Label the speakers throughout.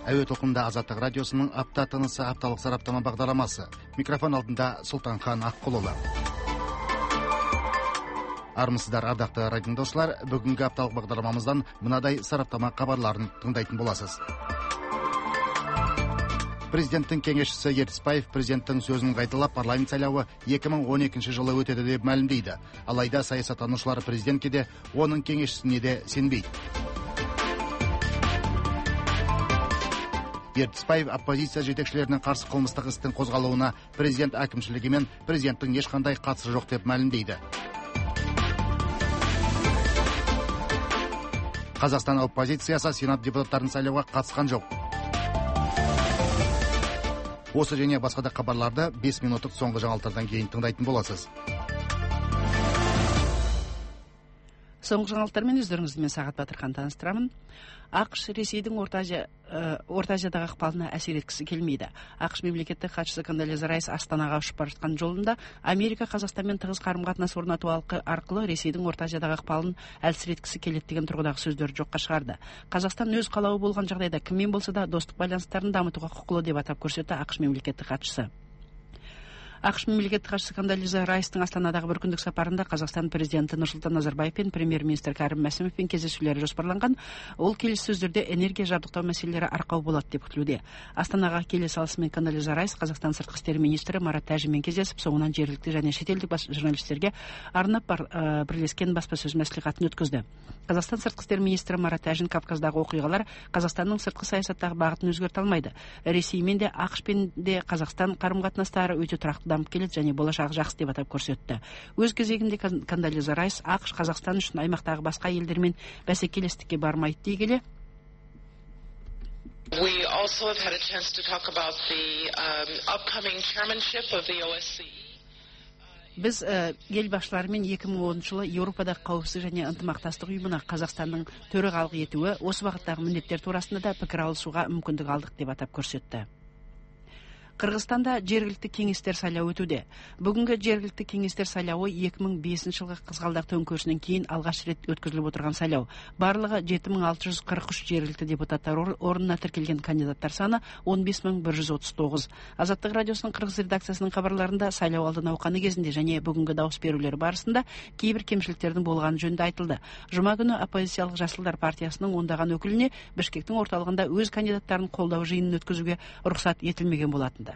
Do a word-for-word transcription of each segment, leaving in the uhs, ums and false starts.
Speaker 1: Әуе толқынында Азаттық радиосының апта тынысы апталық сараптама бағдарламасы. Микрофон алдында Сұлтанхан Аққұлұлы. Армысыздар, ардақты радио достар. Бүгінгі апталық бағдарламамыздан мынадай сараптама хабарларын тыңдайтын боласыз. Президенттің кеңесшісі Ертісбаев президенттің сөзін қайталап, парламент сайлауы екі мың он екінші жылы өтеді деп мәлімдейді. Алайда саясаттанушылар президентке де, оның кеңесшісіне де сенбейді. Ертісбаев оппозиция жетекшілерінің қарсы қылмыстық істің қозғалуына президент әкімшілігі мен президенттің ешқандай қатысы жоқ деп мәлімдейді. Қазақстан оппозициясы сенат депутаттарын сайлауға қатысқан жоқ. Осы және басқа да хабарларды бес минуттық соңғы жаңалықтардан кейін тыңдайтын боласыз.
Speaker 2: Соңғы жаңалықтармен өздеріңізбен Сағат Батырхан таныстырамын. ақш Ресейдің Орта Азиядағы ықпалына әсер еткісі келмейді. ақш мемлекеттік хатшысы Кондолиза Райс Астанаға ұшып бара жатқан жолында Америка Қазақстанмен тығыз қарым-қатынас орнату арқылы Ресейдің Орта Азиядағы ықпалын әлсіреткісі келеді деген тұрғыдағы сөздерді жоққа шығарды. Қазақстан өз қалауы болған жағдайда кіммен болса да достық байланыстарын дамытуға құқылы деп атап көрсетті ақш мемлекеттік хатшысы. ақш мемлекеттік хатшысы Кондолиза Райстың Астанадағы бір күндік сапарында Қазақстан президенті Нұрсұлтан Назарбаев пен премьер-министр Кәрім Мәсімовпен кездесулері жоспарланған. Ол келіссөздерде энергия жабдықтау мәселелері арқау болады деп күтілуде. Астанаға келе салысымен Кондолиза Райс Қазақстан сыртқы істер министрі Марат Тәжімен кездесіп, соңынан жергілікті және шетелдік журналистерге арнап бірлескен баспасөз мәслихатын өткізді. Қазақстан сыртқы істер министрі Марат Тәжін Кавказдағы оқиғалар Қазақстанның сыртқы саясаттағы бағытын өзгерте алмайды. Ресеймен де ақшпен де Қазақстан қарым-қатынастары өте тұрақты дамып келеді және болашағы жақсы деп атап көрсетті. Өз кезегінде Кондолиза Райс ақш Қазақстан үшін аймақтағы басқа елдермен бәсекелестікке бармайды дей келе,
Speaker 3: We also have had a chance to talk about the um, upcoming chairmanship of the O S C E.
Speaker 2: Біз ел басшыларымен екі мың оныншы жылы Еуропадағы қауіпсіздік және ынтымақтастық ұйымына Қазақстанның төрағалық етуі, осы бағыттағы міндеттер турасында да пікір алысуға мүмкіндік алдық деп атап көрсетті. Қырғызстанда жергілікті кеңестер сайлауы өтуде. Бүгінгі жергілікті кеңестер сайлауы екі мың бесінші жылғы қызғалдақ төңкерісінен кейін алғаш рет өткізіліп отырған сайлау. Барлығы жеті мың алты жүз қырық үш жергілікті депутаттар орнына тіркелген кандидаттар саны он бес мың бір жүз отыз тоғыз. Азаттық радиосының қырғыз редакциясының хабарларында сайлау алды науқаны кезінде және бүгінгі дауыс берулер барысында кейбір кемшіліктердің болғаны жөнінде айтылды. Жұма күні оппозициялық Жасылдар партиясының ондаған өкіліне Бішкектің орталығында өз кандидаттарын қолдау жиынын өткізуге рұқсат етілмеген болатынды.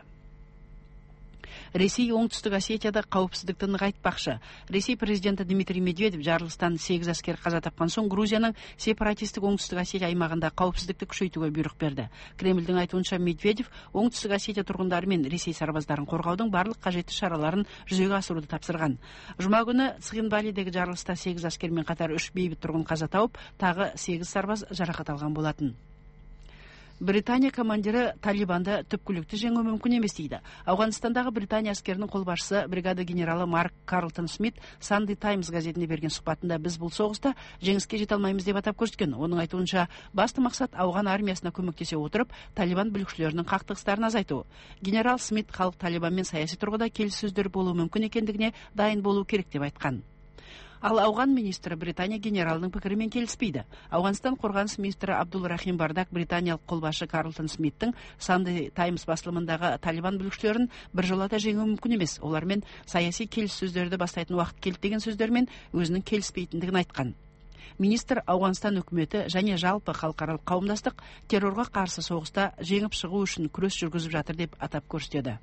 Speaker 2: Ресей оңтүстік Осетияда қауіпсіздікті нығайтпақшы. Ресей президенті Дмитрий Медведев жарылыстан сегіз әскер қаза тапқан соң Грузияның сепаратистік оңтүстік Осетия аймағында қауіпсіздікті күшейтуге бұйрық берді. Кремльдің айтуынша Медведев оңтүстік Осетия тұрғындары мен Ресей сарбаздарын қорғаудың барлық қажетті шараларын жүзеге асыруды тапсырған. Жұма күні Цхинвалидегі жарылыста сегіз әскермен қатар үш бейбіт тұрғын қаза тауып, тағы сегіз сарбаз жарақат алған болатын. Британия командирі Талибанды түпкілікті жеңуі мүмкін емес дейді. Ауғанстандағы Британия әскерінің қолбасшысы бригада генералы Марк Карлтон Смит Sunday Times газетіне берген сұхбатында біз бұл соғыста жеңіске жете алмаймыз деп атап көрсеткен. Оның айтуынша басты мақсат ауған армиясына көмектесе отырып Талибан бүлікшілерінің қақтығыстарын азайту. Генерал Смит халық Талибанмен саяси тұрғыда келіссөздер болуы мүмкін екендігіне дайын болу керек деп айтқан. Ал ауған министрі Британия генералының пікірімен келіспейді. Ауғанстан қорғаныс министрі Абдул Рахим Бардак британиялық қолбасшы Карлтон Смиттің Sunday Times басылымындағы Талибан бүлікшілерін біржолата жеңуі мүмкін емес, олармен саяси келіссөздерді бастайтын уақыт келді деген сөздермен өзінің келіспейтіндігін айтқан. Министр Ауғанстан үкіметі және жалпы халықаралық қауымдастық террорға қарсы соғыста жеңіп шығу үшін күрес жүргізіп жатыр деп атап көрсетеді.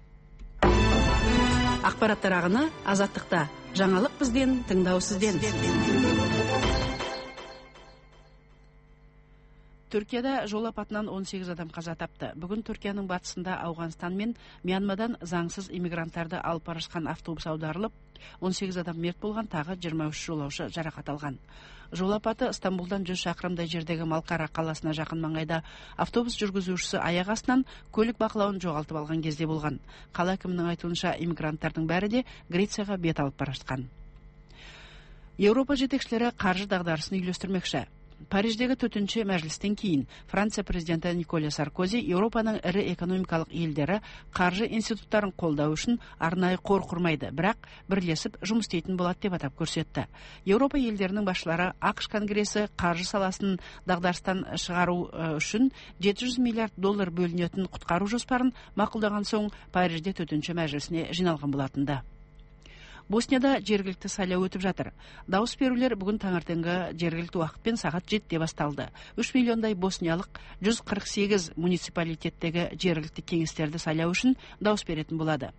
Speaker 2: Ақпараттар ағыны Азаттықта. Жаңалық бізден, тыңдау сізден. Түркияда жол апатынан он сегіз адам қаза тапты. Бүгін Түркияның батысында Ауғанстан мен Мьянмадан заңсыз иммигранттарды алып бара жатқан автобус аударылып, он сегіз адам мерт болған, тағы жиырма үш жолаушы жарақат алған. Жол апаты Стамбулдан жүз шақырымдай жердегі Малқара қаласына жақын маңайда автобус жүргізушісі аяқ астынан көлік бақылауын жоғалтып алған кезде болған. Қала әкімінің айтуынша иммигранттардың бәрі де Грецияға бет алып бара жатқан. Еуропа жетекшілері қаржы дағдарысын үйлестірмекші. Париждегі төтінші мәжілістен кейін Франция президенті Николя Саркози Еуропаның ірі экономикалық елдері қаржы институттарын қолдау үшін арнайы қор құрмайды, бірақ бірлесіп жұмыс істейтін болады деп атап көрсетті. Еуропа елдерінің басшылары ақш конгресі қаржы саласын дағдарыстан шығару үшін жеті жүз миллиард доллар бөлінетін құтқару жоспарын мақұлдаған соң Парижде төтінші мәжілісіне жиналған болатынды. Боснияда жергілікті сайлау өтіп жатыр. Дауыс берулер бүгін таңертеңгі жергілікті уақытпен сағат жетіде басталды. үш миллиондай босниялық жүз қырық сегіз муниципалитеттегі жергілікті кеңестерді сайлау үшін дауыс беретін болады.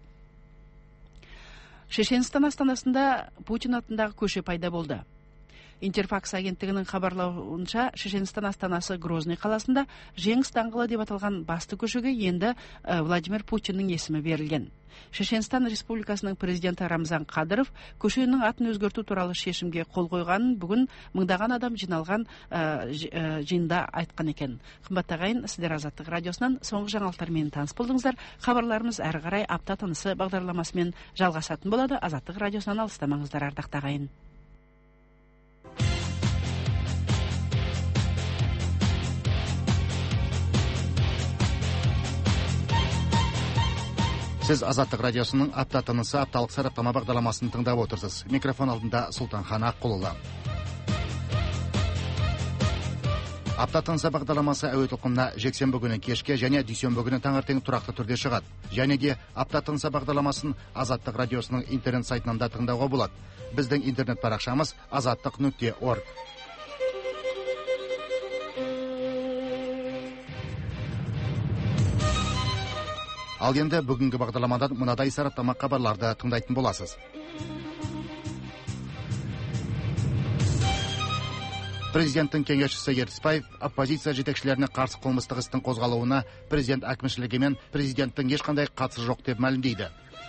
Speaker 2: Шешенстан астанасында Путин атындағы көше пайда болды. Интерфакс агенттігінің хабарлауынша, Шешенстан астанасы Грозный қаласында Жеңіс даңғылы деп аталған басты көшеге енді Владимир Путиннің есімі берілген. Шешенстан Республикасының президенті Рамзан Кадыров көшенің атын өзгерту туралы шешімге қол қойғанын бүгін мыңдаған адам жиналған жиында айтқан екен. Қымбатты ағайын, сіздер Азаттық радиосынан соңғы жаңалықтармен таныс болдыңыздар. Хабарларымыз әрі қарай апта тынысы бағдарламасымен жалғасатын болады. Азаттық радиосынан алыстамаңыздар, ардақты ағайын.
Speaker 1: Сіз Азаттық радиосының апта тынысы апталық сараптама бағдарламасын тыңдап отырсыз. Микрофон алдында Сұлтанхан Аққұлұлы. Апта тынысы бағдарламасы әуе толқынына жексенбі күні кешке және дүйсенбі күні таңертең тұрақты түрде шығады. Және де апта тынысы бағдарламасын Азаттық радиосының интернет сайтынан да тыңдауға болады. Біздің интернет парақшамыз азаттық нүкте орг. Ал енді бүгінгі бағдарламадан мынадай сараптама хабарларды тыңдайтын боласыз. Президенттің кеңесшісі Ертісбаев оппозиция жетекшілеріне қарсы қылмыстық істің қозғалуына президент әкімшілігі мен президенттің ешқандай қатысы жоқ деп мәлімдейді.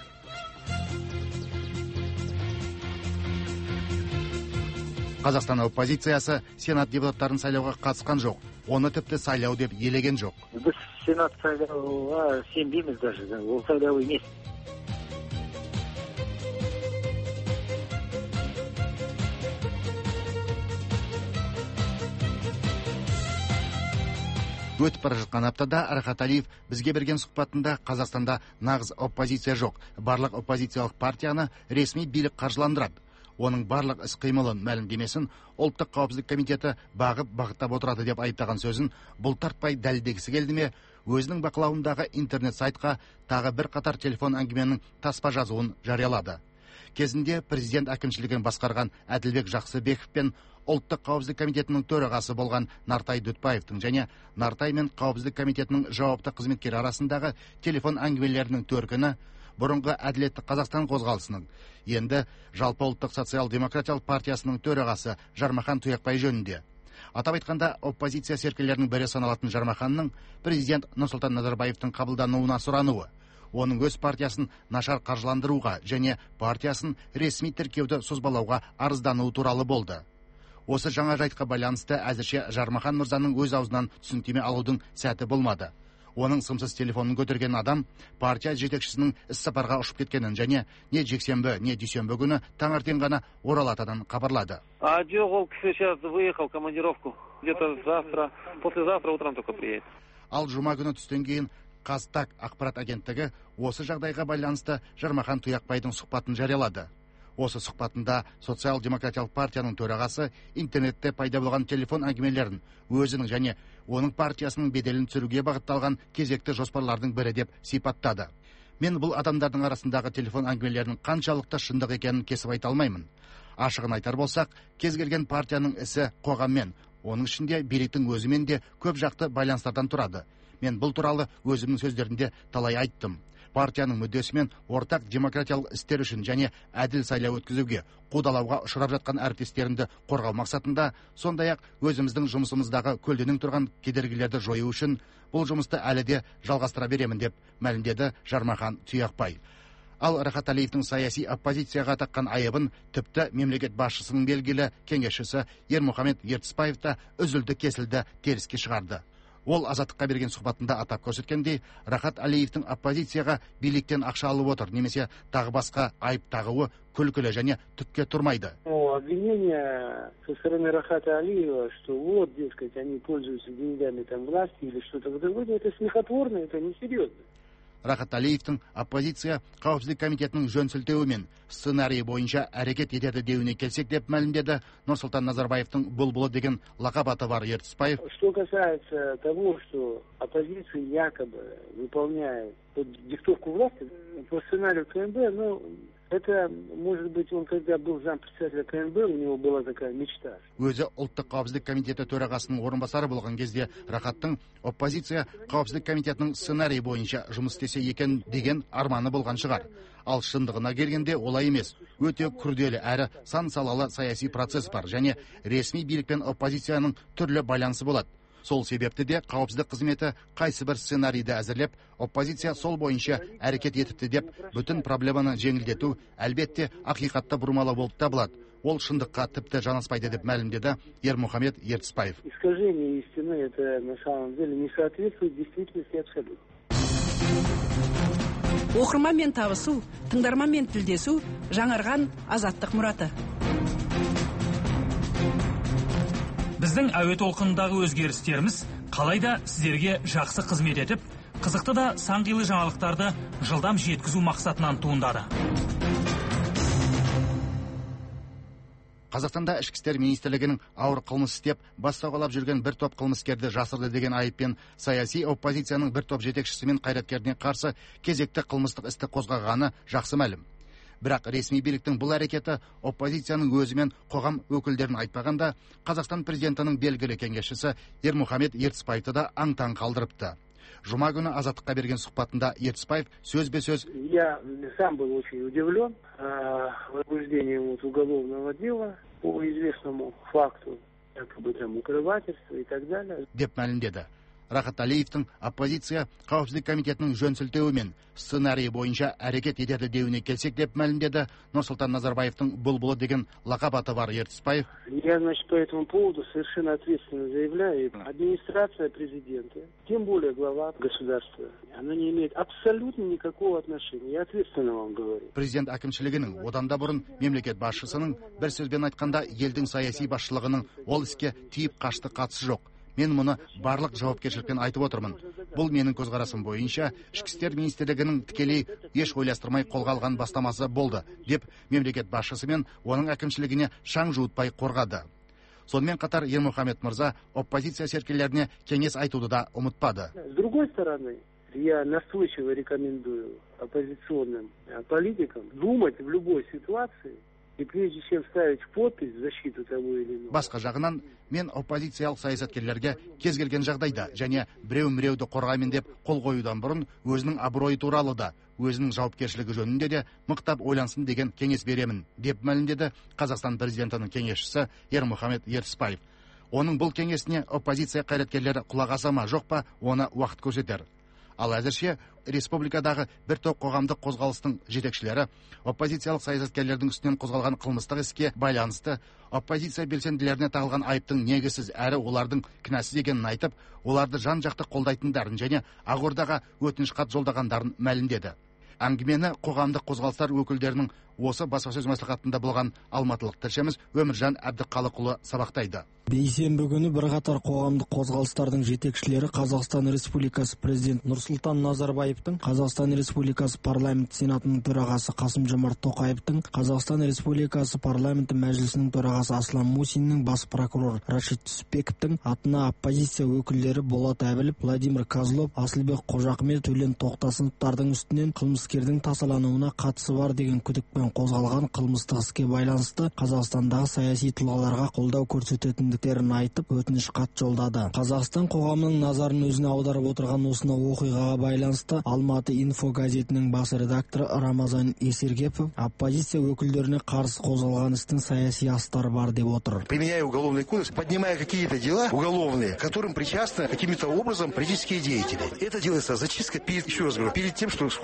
Speaker 1: Қазақстан оппозициясы сенат депутаттарын сайлауға қатысқан жоқ. Оны тіпті сайлау деп елеген жоқ.
Speaker 4: Біз сенат сайлауға сенбейміз даже, ол сайлау емес.
Speaker 1: Өтіп бара жатқан аптада Рахат Алиев бізге берген сұхбатында Қазақстанда нағыз оппозиция жоқ. Барлық оппозициялық партияны ресми билік қаржыландырады. Оның барлық іс-қимылын мәлімдемесін ұлттық қауіпсіздік комитеті бағып бағыттап отырады деп айыптаған сөзін бұлтартпай дәлелдегісі келді ме, өзінің бақылауындағы интернет сайтқа тағы бір қатар телефон әңгіменің таспа жазуын жариялады. Кезінде президент әкімшілігін басқарған Әділбек Жақсыбеков пен ұлттық қауіпсіздік комитетінің төрағасы болған Нартай Дүтбаевтың және Нартай мен қауіпсіздік комитетінің жауапты қызметкері арасындағы телефон әңгімелерінің төркіні бұрынғы Әділетті Қазақстан қозғалысының, енді жалпы ұлттық социал-демократиялық партиясының төрағасы Жармахан Тұяқбай жөнінде. Атап айтқанда, оппозиция серкелерінің бірі саналатын Жармаханның президент Нұрсұлтан Назарбаевтың қабылдануына сұрануы, оның өз партиясын нашар қаржыландыруға және партиясын ресми тіркеуді созбалауға арыздануы туралы болды. Осы жаңа жайтқа байланысты әзірше Жармахан мырзаның өз аузынан түсініктеме алудың сәті болмады. Оның сымсыз телефонын көтерген адам партия жетекшісінің іс-сапарға ұшып кеткенін және не жексенбі, не дүйсенбі күні таңертең ғана оралатынын хабарлады.
Speaker 4: А жоқ, ол кісі сейчас выехал командировку. Где-то завтра, послезавтра утром только приедет.
Speaker 1: Ал жұма күні түстен кейін Қазтаг ақпарат агенттігі осы жағдайға байланысты Жармахан Тұяқбайдың сұхбатын жариялады. Осы сұхбатында социал-демократиялық партияның төрағасы интернетте пайда болған телефон әңгімелерін өзінің және оның партиясының беделін түсіруге бағытталған кезекті жоспарлардың бірі деп сипаттады. Мен бұл адамдардың арасындағы телефон әңгімелерінің қаншалықты шындық екенін кесіп айта алмаймын. Ашығын айтар болсақ, кез келген партияның ісі қоғаммен, оның ішінде биліктің өзімен де көп жақты байланыстардан тұрады. Мен бұл туралы өзімнің сөздерінде талай айттым. Партияның мүддесімен ортақ демократиялық істер үшін және әділ сайлау өткізуге, қудалауға ұшырап жатқан әріптестерімді қорғау мақсатында, сондай-ақ өзіміздің жұмысымыздағы көлденең тұрған кедергілерді жою үшін бұл жұмысты әлі де жалғастыра беремін деп мәлімдеді Жармахан Тұяқбай. Ал Рахат Алиевтің саяси оппозицияға таққан айыбын тіпті мемлекет басшысының белгілі кеңесшісі Ермұхамед Ертісбаев та үзілді кесілді теріске шығарды. Ол Азаттыққа берген сұхбатында атап көрсеткендей, Рахат Алиевтің оппозицияға биліктен ақша алып отыр, немесе тағы басқа айып тағуы күлкілі және түкке тұрмайды.
Speaker 5: Обвинение со стороны Рахата Алиева, что вот, дескать, они пользуются деньгами там власти или что-то в этом роде, это смехотворно, это несерьезно.
Speaker 1: Рахат Алиевтің оппозиция қауіпсіздік комитетінің жөн сілтеуі мен сценарийі бойынша әрекет етеді деуіне келсек деп мәлімдеді Нұрсұлтан Назарбаевтың бұлбұлы деген лақап аты бар Ертісбаев.
Speaker 5: Что касается того, что оппозиция якобы выполняет диктовку власти по сценарию КНБ, ну, это, может быть, он когда был зампредседателя КНБ, у него была такая мечта.
Speaker 1: Өзі ұлттық қауіпсіздік комитеті төрағасының орынбасары болған кезде Рахаттың оппозиция қауіпсіздік комитетінің сценарий бойынша жұмыс істесе екен деген арманы болған шығар. Ал шындығына келгенде олай емес. Өте күрделі әрі сан салалы саяси процесс бар және ресми билік пен оппозицияның түрлі байланысы болады. Сол себепті де қауіпсіздік қызметі қайсы бір сценарийді әзірлеп, оппозиция сол бойынша әрекет етіпті деп, бүтін проблеманы жеңілдету әлбетте ақиқатта бұрмалы болып табылады. Ол шындыққа тіпті жанаспайды деп мәлімдеді Ермұхамед Ертісбаев.
Speaker 5: Искажение истины это на самом деле не соответствует действительности абсолютно.
Speaker 2: Оқырманмен табысу, тыңдарманмен тілдесу, жаңарған азаттық мұраты.
Speaker 6: Біздің әуе толқынындағы өзгерістеріміз қалайда сіздерге жақсы қызмет етіп, қызықты да саңғилы жаңалықтарды жылдам жеткізу мақсатынан туындады.
Speaker 1: Қазақстанда ішкі істер министрлігінің ауыр қылмыс істеп, бас сауғалап жүрген бір топ қылмыскерді жасырды деген айыппен саяси оппозицияның бір топ жетекшісі мен қайраткеріне қарсы кезекті қылмыстық істі қозғағаны жақсы мәлім. Бірақ ресми биліктің бұл әрекеті оппозицияның өзі мен қоғам өкілдерін айтпағанда, Қазақстан президентінің белгілі кеңесшісі Ермұхамед Ертісбаевты да аң-таң қалдырыпты. Жұма күні Азаттыққа берген сұхбатында Ертісбаев сөзбе-сөз:
Speaker 5: Я сам был очень удивлен возбуждением уголовного дела по известному факту, якобы там укрывательства и так далее.
Speaker 1: деп мәлімдеді. Рахат Алиевтің оппозиция қауіпсіздік комитетінің жөн сілтеуі мен сценарийі бойынша әрекет етеді деуіне келсек деп мәлімдеді Нұрсұлтан Назарбаевтың бұлбұлы деген лақап аты бар Ертісбаев.
Speaker 5: Я, значит, по этому поводу совершенно ответственно заявляю, администрация президента, тем более глава государства, она не имеет абсолютно никакого отношения. Я ответственно вам говорю.
Speaker 1: Президент әкімшілігінің, одан да бұрын мемлекет басшысының, бір сөзбен айтқанда елдің саяси басшылығының ол іске тиіп қашты қатысы жоқ. Мен мұны барлық жауапкершілікпен айтып отырмын. Бұл менің көзқарасым бойынша ішкі істер министрлігінің тікелей еш ойластырмай қолға алған бастамасы болды, деп мемлекет басшысы мен оның әкімшілігіне шаң жуытпай қорғады. Сонымен қатар Ермұхамед мырза оппозиция серкелеріне кеңес айтуды да ұмытпады.
Speaker 5: С другой стороны, я настойчиво рекомендую оппозиционным политикам думать в любой ситуации, и прежде чем ставить подпись в защиту того или иного.
Speaker 1: Басқа жағынан, мен оппозициялық саясаткерлерге кез келген жағдайда және біреу-міреуді қорғаймын деп қол қоюдан бұрын өзінің абыройы туралы да, өзінің жауапкершілігі жөнінде де мықтап ойлансын деген кеңес беремін, деп мәлімдеді Қазақстан президентінің кеңесшісі Ермұхамед Ертісбаев. Оның бұл кеңесіне оппозиция қайраткерлері құлақ аса ма жоқ па, оны уақыт көрсетер. Ал әзірше республикадағы бір топ қоғамдық қозғалыстың жетекшілері оппозициялық саясаткерлердің үстінен қозғалған қылмыстық іске байланысты оппозиция белсенділеріне тағылған айыптың негізсіз әрі олардың кінәсіз екенін айтып, оларды жан-жақты қолдайтындарын және Ақордаға өтініш хат жолдағандарын мәлімдеді. Әңгімені қоғамдық қозғалыстар өкілдерінің осы баспасөз мәслихатында болған алматылық тілшіміз Өміржан Әбдіқалықұлы сабақтайды.
Speaker 7: Бейсенбі күні бірқатар қоғамдық қозғалыстардың жетекшілері Қазақстан Республикасы президент Нұрсұлтан Назарбаевтың, Қазақстан Республикасы парламенті сенатының төрағасы Қасым-Жомарт Тоқаевтың, Қазақстан Республикасы парламенті мәжілісінің төрағасы Аслан Мусиннің, бас прокурор Рашид Түсіпбековтың атына оппозиция өкілдері Болат Әбілов, Владимир Козлов, Асылбек Қожахмет, Төлен Тоқтасыновтардың үстінен қылмыскердің тасалануына қатысы бар деген күдікпен қозғалған қылмыстық іске байланысты Қазақстандағы саяси тұлғаларға қолдау көрсететін айтып өтініш хат жолдады. Қазақстан қоғамының назарын өзіне аударып отырған осынау оқиғаға байланысты Алматы инфо газетінің бас редакторы Рамазан Есергепов оппозиция өкілдеріне қарсы қозғалған істің саяси астары бар деп отыр.
Speaker 8: Применяя уголовный кодекс, поднимая какие-то дела уголовные, к которым причастны каким-то образом политические деятели. Это делается зачистка перед, еще раз говорю, перед тем, что скоро Казахстан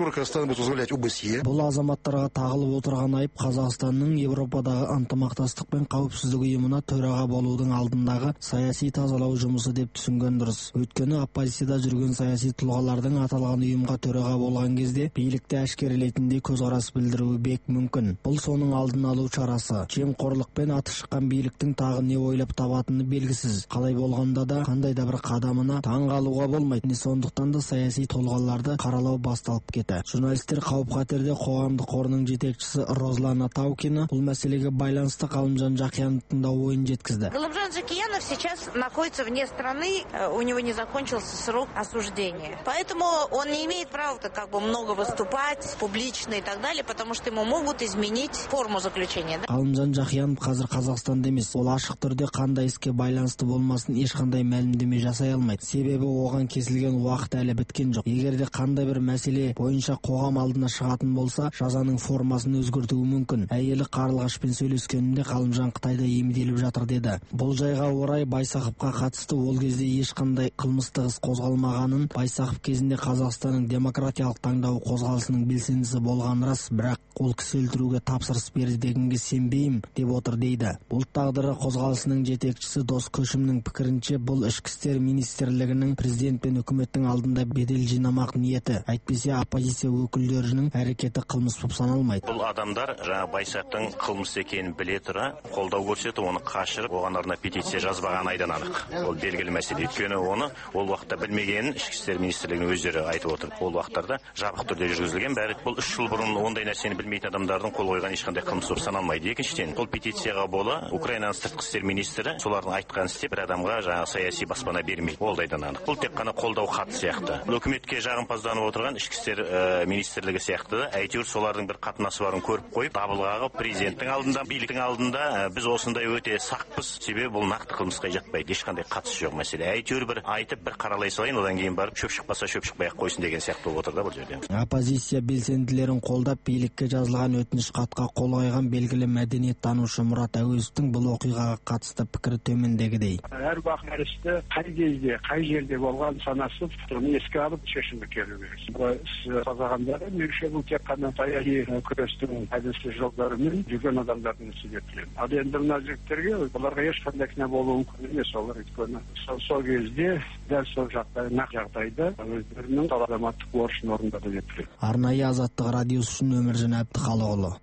Speaker 8: будет возглавлять ОБСЕ.
Speaker 7: Бұл азаматтарға тағылып отырған айып Қазақстанның Европадағы ынтымақтастық пен қауіпсіздік ұйымына төраға болудың алдындағы саяси тазалау жұмысы деп түсінген дұрыс. Өйткені оппозицияда жүрген саяси тұлғалардың аталған ұйымға төраға болған кезде билікті әшкерелейтіндей көзқарас білдіруі бек мүмкін. Бұл соның алдын алу шарасы. Жемқорлықпен аты шыққан биліктің тағы не ойлап табатыны белгісіз. Қалай болғанда да қандай да бір қадамына таң қалуға болмайды. Сондықтан да саяси тұлғаларды қаралау басталып кетті. Журналистер қауіп-қатерде қоғамдық қорының жетекшісі Розлана Таукина бұл мәселеге байланысты Қалымжан Жақияновтың да ойын жеткізді.
Speaker 9: Қалымжан Жақиянов сейчас находится вне страны, у него не закончился срок осуждения. Поэтому он не имеет права как бы много выступать, публично и так далее, потому что ему могут изменить форму заключения.
Speaker 7: Қалымжан Жақиянов қазір Қазақстанда емес. Ол ашық түрде қандай іске байланысты болмасын ешқандай мәлімдеме жасай алмайды. Себебі оған кесілген уақыт әлі біткен жоқ. Егер де қандай бір мәселе бойынша қоғам алдына шығатын болса, жазаның формасын өзгертуі мүмкін. Әйелі қарлығашпен сөйлескенінде Қалымжан Қытайда емделіп жатыр деді. Бұл жайға орай Байсақовқа қатысты ол кезде ешқандай қылмыстық іс қозғалмағанын, Байсақов кезінде Қазақстанның демократиялық таңдау қозғалысының белсендісі болған рас, бірақ ол кісі өлтіруге тапсырыс берді дегенге сенбеймін деп отыр дейді. Ұлт тағдыры қозғалысының жетекшісі Дос Көшімнің пікірінше, бұл ішкі істер министрлігінің президент пен үкіметтің алдында бедел жинамақ ниеті. Әйтпесе оппозиция өкілдерінің әрекеті қылмыс болып саналмайды.
Speaker 10: Бұл адамдар жаңа Байсақтың қылмыс екенін біле тұра қолдау көрсетіп, оны қашырып, оған арнап петиция жазбаған айдан анық. Ол белгілі мәселе. Өйткені оны ол уақытта білмегенін ішкі істер министрлігінің өздері айтып отыр. Ол уақыттарда жабық түрде жүргізілген. Бәрі бұл үш жыл бұрын ондай нәрсені білмейтін адамдардың қол қойған ешқандай қылмыс болып саналмайды. Екіншіден, бұл петицияға бола Украинаның сыртқы істер министрі солардың айтқан істеп бір адамға жаңа саяси баспана бермейді. Ол дайдан анық. Бұл тек қана қолдау хаты сияқты. Үкіметке жағымпазданып отырған ішкі істер министрлігі сияқты. Әйтеуір солардың бір қатынасы барын көріп қойып, дабыл қағып президенттің алдында, биліктің алдында біз осындай өте сақпыз. Себебі бұл нақты қылмысқа жатпайды. Ешқандай қатысы жоқ мәселе. Әйтеуір бір айтып, бір қаралай салайын, одан кейін барып шөп шықпаса шөп шықпай ақ қойсын деген сияқты болып отыр да бұл жерде.
Speaker 7: Оппозиция белсенділерін қолдап, билікке жазылған өтініш хатқа қол қойған белгілі мәдениеттанушы Мұрат Әуезовтің бұл оқиғаға қатысты пікірі төмендегідей.
Speaker 11: Әрбір нәрсе қай кезде, қай жерде болған санасы оны еске алып шешімге келу керек. Бұл жазғандары меніңше бұл тек қана саяси күрестің әдісі жолдарымен жүрген адамдардың ісі деп білемін. Ал енді мына жігіттерге бұларға ешқандай кінә болуы мүмкін емес. Олар өйткені сол кезде дәл сол жағдай, нақ жағдайда өздерінің азаматтық борышын орындады деп білемін.
Speaker 7: Арнайы Азаттық радиосы үшін Өміржан Әбдіхалықұлы.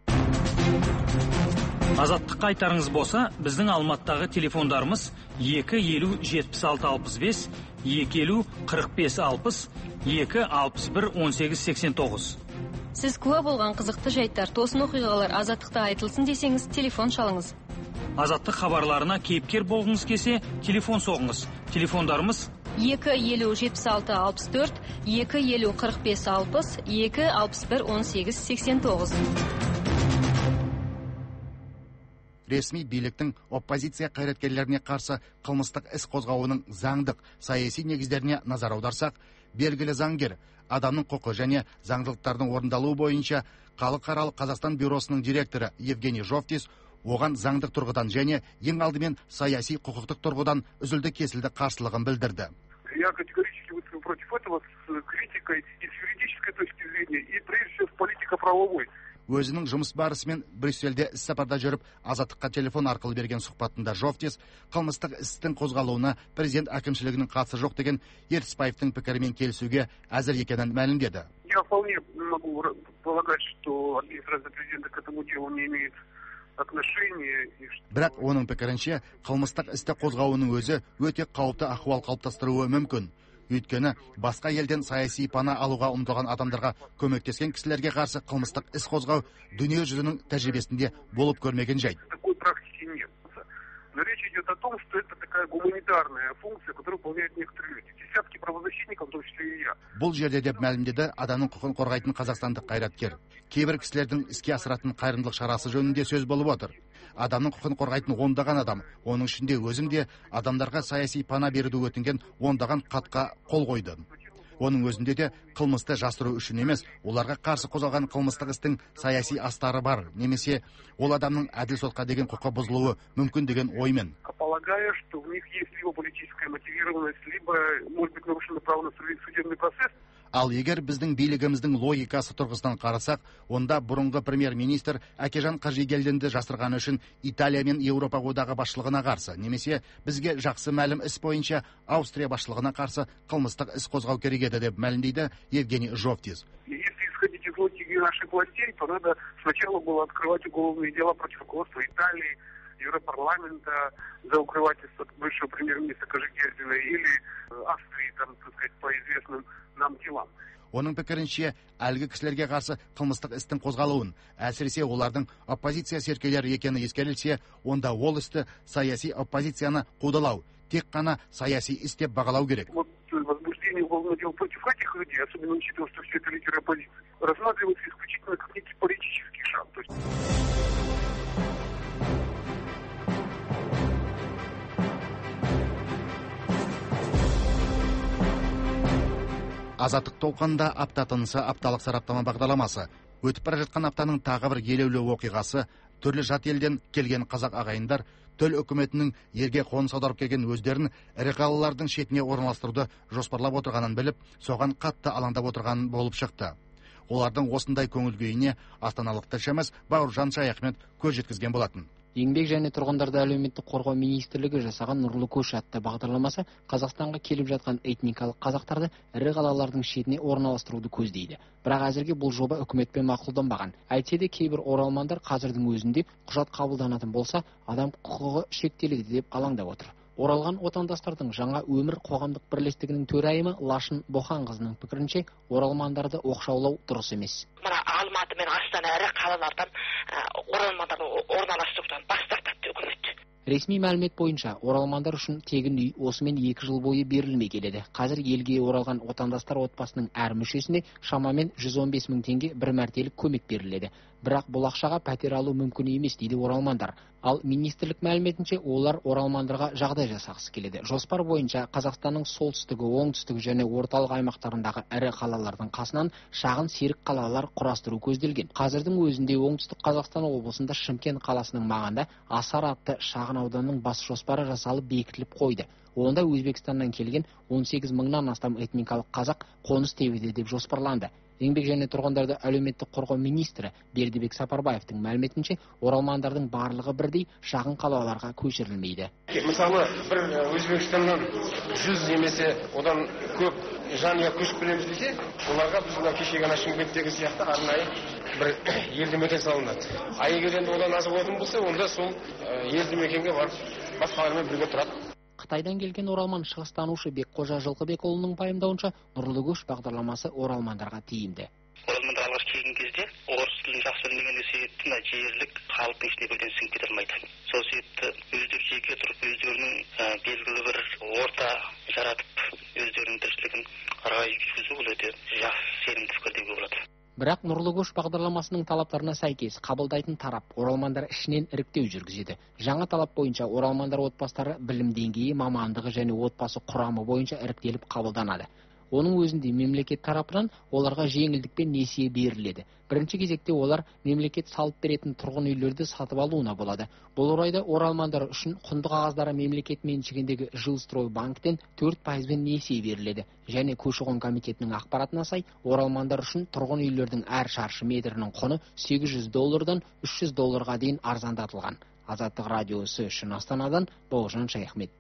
Speaker 6: Азаттыққа айтарыңыз болса, біздің Алматыдағы телефондарымыз екі елу жетпіс алты алпыс бес, екі елу қырық бес алпыс, екі алпыс бір он сегіз сексен тоғыз.
Speaker 12: Сіз куә болған қызықты жайттар, тосын оқиғалар Азаттықта айтылсын десеңіз, телефон шалыңыз.
Speaker 6: Азаттық хабарларына кейіпкер болғыңыз келсе, телефон соғыңыз. Телефондарымыз
Speaker 12: екі елу жетпіс алты алпыс төрт, екі елу қырық бес алпыс, екі алпыс бір он сегіз сексен тоғыз.
Speaker 1: Ресми биліктің оппозиция қайраткерлеріне қарсы қылмыстық іс қозғауының заңдық, саяси негіздеріне назар аударсақ, белгілі заңгер, адамның құқы және заңдылықтардың орындалуы бойынша Халықаралық Қазақстан бюросының директоры Евгений Жовтис оған заңдық тұрғыдан және ең алдымен саяси құқықтық тұрғыдан үзілді-кесілді қарсылығын білдірді.
Speaker 11: Я категорически выступлю против этого с критикой и с юридической точки зрения, и прежде всего с политико-правовой.
Speaker 1: Өзінің жұмыс барысымен Брюссельде іс-сапарда жүріп, Азаттыққа телефон арқылы берген сұхбатында Жовтис қылмыстық істің қозғалуына президент әкімшілігінің қатысы жоқ деген Ертісбаевтың пікірімен келісуге әзір екенін мәлімдеді.
Speaker 11: Я вполне могу полагать, что администрация президента к этому делу не имеет отношения.
Speaker 1: Бірақ оның пікірінше қылмыстық істі қозғауының өзі өте қауіпті ахуал қалыптастыруы мүмкін. Өйткені басқа елден саяси пана алуға ұмтылған адамдарға көмектескен кісілерге қарсы қылмыстық іс қозғау дүние жүзінің тәжірибесінде болып көрмеген жайт.
Speaker 11: Такой практики нет. Но речь идет о том, что это такая гуманитарная функция, которую выполняют некоторые люди. Десятки правозащитников, в том числе и я.
Speaker 1: Бұл жерде деп мәлімдеді адамның құқын қорғайтын қазақстандық қайраткер. Кейбір кісілердің іске асыратын қайырымдылық шарасы жөнінде сөз болып отыр. Адамның құқын қорғайтын ондаған адам, оның ішінде өзім де адамдарға саяси пана беруді өтінген ондаған хатқа қол қойды. Оның өзінде де қылмысты жасыру үшін емес, оларға қарсы қозғалған қылмыстық істің саяси астары бар, немесе ол адамның әділ сотқа деген құқы бұзылуы мүмкін деген оймен.
Speaker 11: Полагаю, что у них есть либо политическая мотивированность, либо, может быть, нарушено право на судебный процесс.
Speaker 1: Ал егер біздің билігіміздің логикасы тұрғысынан қарасақ, онда бұрынғы премьер-министр Әкежан Қажигелдинді жасырғаны үшін Италия мен Еуропа одағы басшылығына қарсы, немесе бізге жақсы мәлім іс бойынша Австрия басшылығына қарсы қылмыстық іс қозғау керек еді деп мәлімдейді Евгений Жовтис.
Speaker 11: Если исходить из логики наших властей, то надо сначала было открывать уголовные дела против руководства Италии, Европарламента за укрывательство бывшего премьер-министра Кожегельдина или Австрии, там, так сказать, по известным нам делам.
Speaker 1: Оның пікірінше, әлгі кісілерге қарсы қылмыстық істің қозғалуын, әсіресе олардың оппозиция серкелері екені ескерілсе, онда ол істі саяси оппозицияны қудалау, тек қана саяси іс деп бағалау керек.
Speaker 11: Вот возбуждение уголовного дела против этих людей, особенно учитывая, что все это лидеры оппозиции, рассматривается исключительно как некий политический шаг. То есть...
Speaker 1: Азаттық толқында апта тынысы апталық сараптама бағдарламасы. Өтіп бара жатқан аптаның тағы бір елеулі оқиғасы, түрлі жат елден келген қазақ ағайындар төл үкіметінің ерге қоныс аударып келген өздерін ірі қалалардың шетіне орналастыруды жоспарлап отырғанын біліп, соған қатты алаңдап отырған болып шықты. Олардың осындай көңіл күйіне астаналық тілшіміз Бауыржан Шаяхмет көз жеткізген болатын.
Speaker 13: Еңбек және тұрғындарды әлеуметтік қорғау министрлігі жасаған Нұрлы көш атты бағдарламасы Қазақстанға келіп жатқан этникалық қазақтарды ірі қалалардың шетіне орналастыруды көздейді. Бірақ әзірге бұл жоба үкіметпен мақұлданбаған. Әйтсе де кейбір оралмандар қазірдің өзінде құжат қабылданатын болса, адам құқығы шектеледі деп алаңдап отыр. Оралған отандастардың жаңа өмір қоғамдық бірлестігінің төрайымы Лашын Боханқызының пікірінше, оралмандарды оқшаулау дұрыс емес.
Speaker 14: Мына Алматы мен Астана ірі қалалардан оралмандарды орналастырудан бас тартады үкімет.
Speaker 13: Ресми мәлімет бойынша, оралмандар үшін тегін үй осымен екі жыл бойы берілмей келеді. Қазір елге оралған отандастар отбасының әр мүшесіне шамамен жүз он бес мың теңге бір мәртелік көмек беріледі. Бірақ бұл ақшаға пәтер алу мүмкін емес дейді оралмандар. Ал министрлік мәліметінше, олар оралмандарға жағдай жасағысы келеді. Жоспар бойынша Қазақстанның солтүстігі, оңтүстігі және орталық аймақтарындағы ірі қалалардың қасынан шағын серік қалалар құрастыру көзделген. Қазірдің өзінде оңтүстік Қазақстан облысында Шымкент қаласының маңында Асар атты шағын ауданның бас жоспары жасалып бекітіліп қойды. Онда Өзбекстаннан келген он сегіз мыңнан астам этникалық қазақ қоныс теуеді деп жоспарланды. Еңбек және тұрғындарды әлеуметтік қорғау министрі Бердібек Сапарбаевтың мәліметінше, оралмандардың барлығы бірдей шағын қалаларға көшірілмейді.
Speaker 15: Мысалы, бір Өзбекстаннан жүз немесе одан көп жанұя көшіп келеміз десе, оларға біз мына кешегі ана Шымкенттегі сияқты арнайы бір елді мекен салынады. А егер енді одан аз болатын болса, онда сол елді мекенге барып басқалармен бірге тұрады.
Speaker 13: Қытайдан келген оралман шығыстанушы Бекқожа Жылқыбекұлының пайымдауынша, Нұрлы көш бағдарламасы оралмандарға тиімді.
Speaker 16: Оралмандар алғаш келген кезде орыс тілін жақсы білмеген себепті жерлік халықтың ішіне бірден сіңіп кете алмайды. Сол себепті өздері жеке тұрып, өздерінің белгілі бір орта жаратып, өздерінің тіршілігін қарай жүргізу бұл өте жақсы сенімді пікір деуге болады.
Speaker 13: Бірақ Нұрлы көш бағдарламасының талаптарына сәйкес қабылдайтын тарап оралмандар ішінен іріктеу жүргізеді. Жаңа талап бойынша оралмандар отбасылары білім деңгейі, мамандығы және отбасы құрамы бойынша іріктеліп қабылданады. Оның өзінде мемлекет тарапынан оларға жеңілдікпен несие беріледі. Бірінші кезекте олар мемлекет салып беретін тұрғын үйлерді сатып алуына болады. Бұл орайда оралмандар үшін құнды қағаздары мемлекет меншігіндегі Жилстрой банктен төрт пайызбен несие беріледі. Және көші-қон комитетінің ақпаратына сай, оралмандар үшін тұрғын үйлердің әр шаршы метрінің құны сегіз жүз доллардан үш жүз долларға дейін арзандатылған. Азаттық радиосы үшін Астанадан Бауыржан Шаяхмет.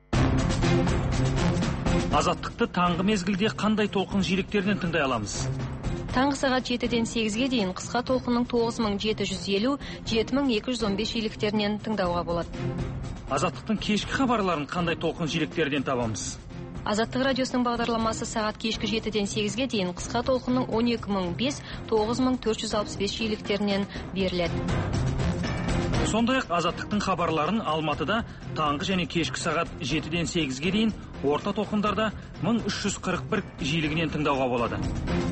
Speaker 6: Азаттықты таңғы мезгілде қандай толқын жиіліктерінен тыңдай аламыз?
Speaker 12: Таңғы сағат жетіден сегізге дейін қысқа толқынның тоғыз мың жеті жүз елу - жеті мың екі жүз он бес жиіліктерінен тыңдауға болады.
Speaker 6: Азаттықтың кешкі хабарларын қандай толқын жиіліктерінен табамыз?
Speaker 12: Азаттық радиосының бағдарламасы сағат кешкі жетіден сегізге дейін қысқа толқынның он екі мың бес - тоғыз мың төрт жүз алпыс бес жиіліктерінен беріледі.
Speaker 6: Сондай-ақ Азаттықтың хабарларын Алматыда таңғы және кешкі сағат жетіден сегізге дейін, орта толқындарда мың үш жүз қырық бір жиілігінен тыңдауға болады.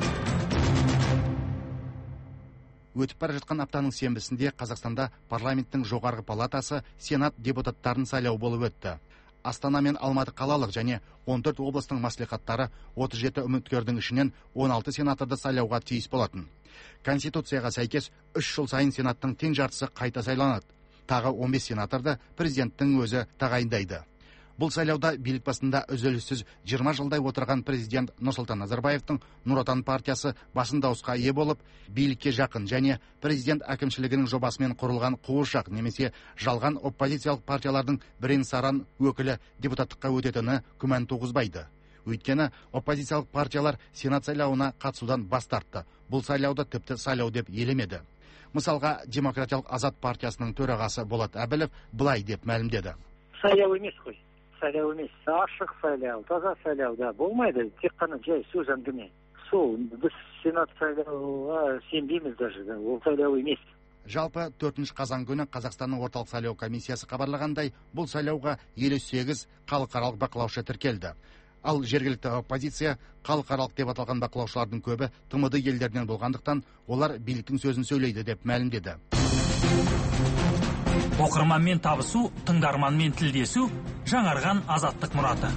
Speaker 1: Өтіп бара жатқан аптаның сенбісінде Қазақстанда парламенттің жоғарғы палатасы Сенат депутаттарын сайлау болып өтті. Астана мен Алматы қалалық және он төрт облыстың маслихаттары отыз жеті үміткердің ішінен он алты сенаторды сайлауға тиіс болатын. Конституцияға сәйкес үш жыл сайын сенаттың тең жартысы қайта сайланады. Тағы он бес сенаторды президенттің өзі тағайындайды. Бұл сайлауда билік басында үзіліссіз жиырма жылдай отырған президент Нұрсұлтан Назарбаевтың Нұр Отан партиясы басын дауысқа ие болып, билікке жақын және президент әкімшілігінің жобасымен құрылған қуыршақ немесе жалған оппозициялық партиялардың бірен-саран өкілі депутаттыққа өтетіні күмән туғызбайды. Өйткені оппозициялық партиялар сенат сайлауына қатысудан бас тартты. Бұл сайлауды тіпті сайлау деп елемеді. Мысалға, Демократиялық Азат партиясының төрағасы Болат Әбілов былай деп мәлімдеді.
Speaker 5: Сайлау емес қой. Сайлау емес. Ашық сайлау, таза сайлау да болмайды. Тек қана жай сөз әңгіме. Сол, біз сенат сайлауға сенбейміз даже. Ол сайлау емес.
Speaker 1: Жалпы төртінші қазан күні Қазақстанның орталық сайлау комиссиясы хабарлағандай, бұл сайлауға елу сегіз халықаралық бақылаушы тіркелді. Ал жергілікті оппозиция халықаралық деп аталған бақылаушылардың көбі тмд елдерінен болғандықтан, олар биліктің сөзін сөйлейді деп мәлімдеді.
Speaker 6: Оқырманмен табысу, тыңдарманмен тілдесу, жаңарған азаттық мұраты.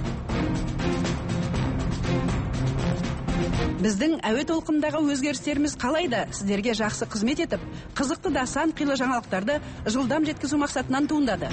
Speaker 2: Біздің әуе толқындағы өзгерістеріміз қалайда сіздерге жақсы қызмет етіп, қызықты да сан қилы жаңалықтарды жылдам жеткізу мақсатынан туындады.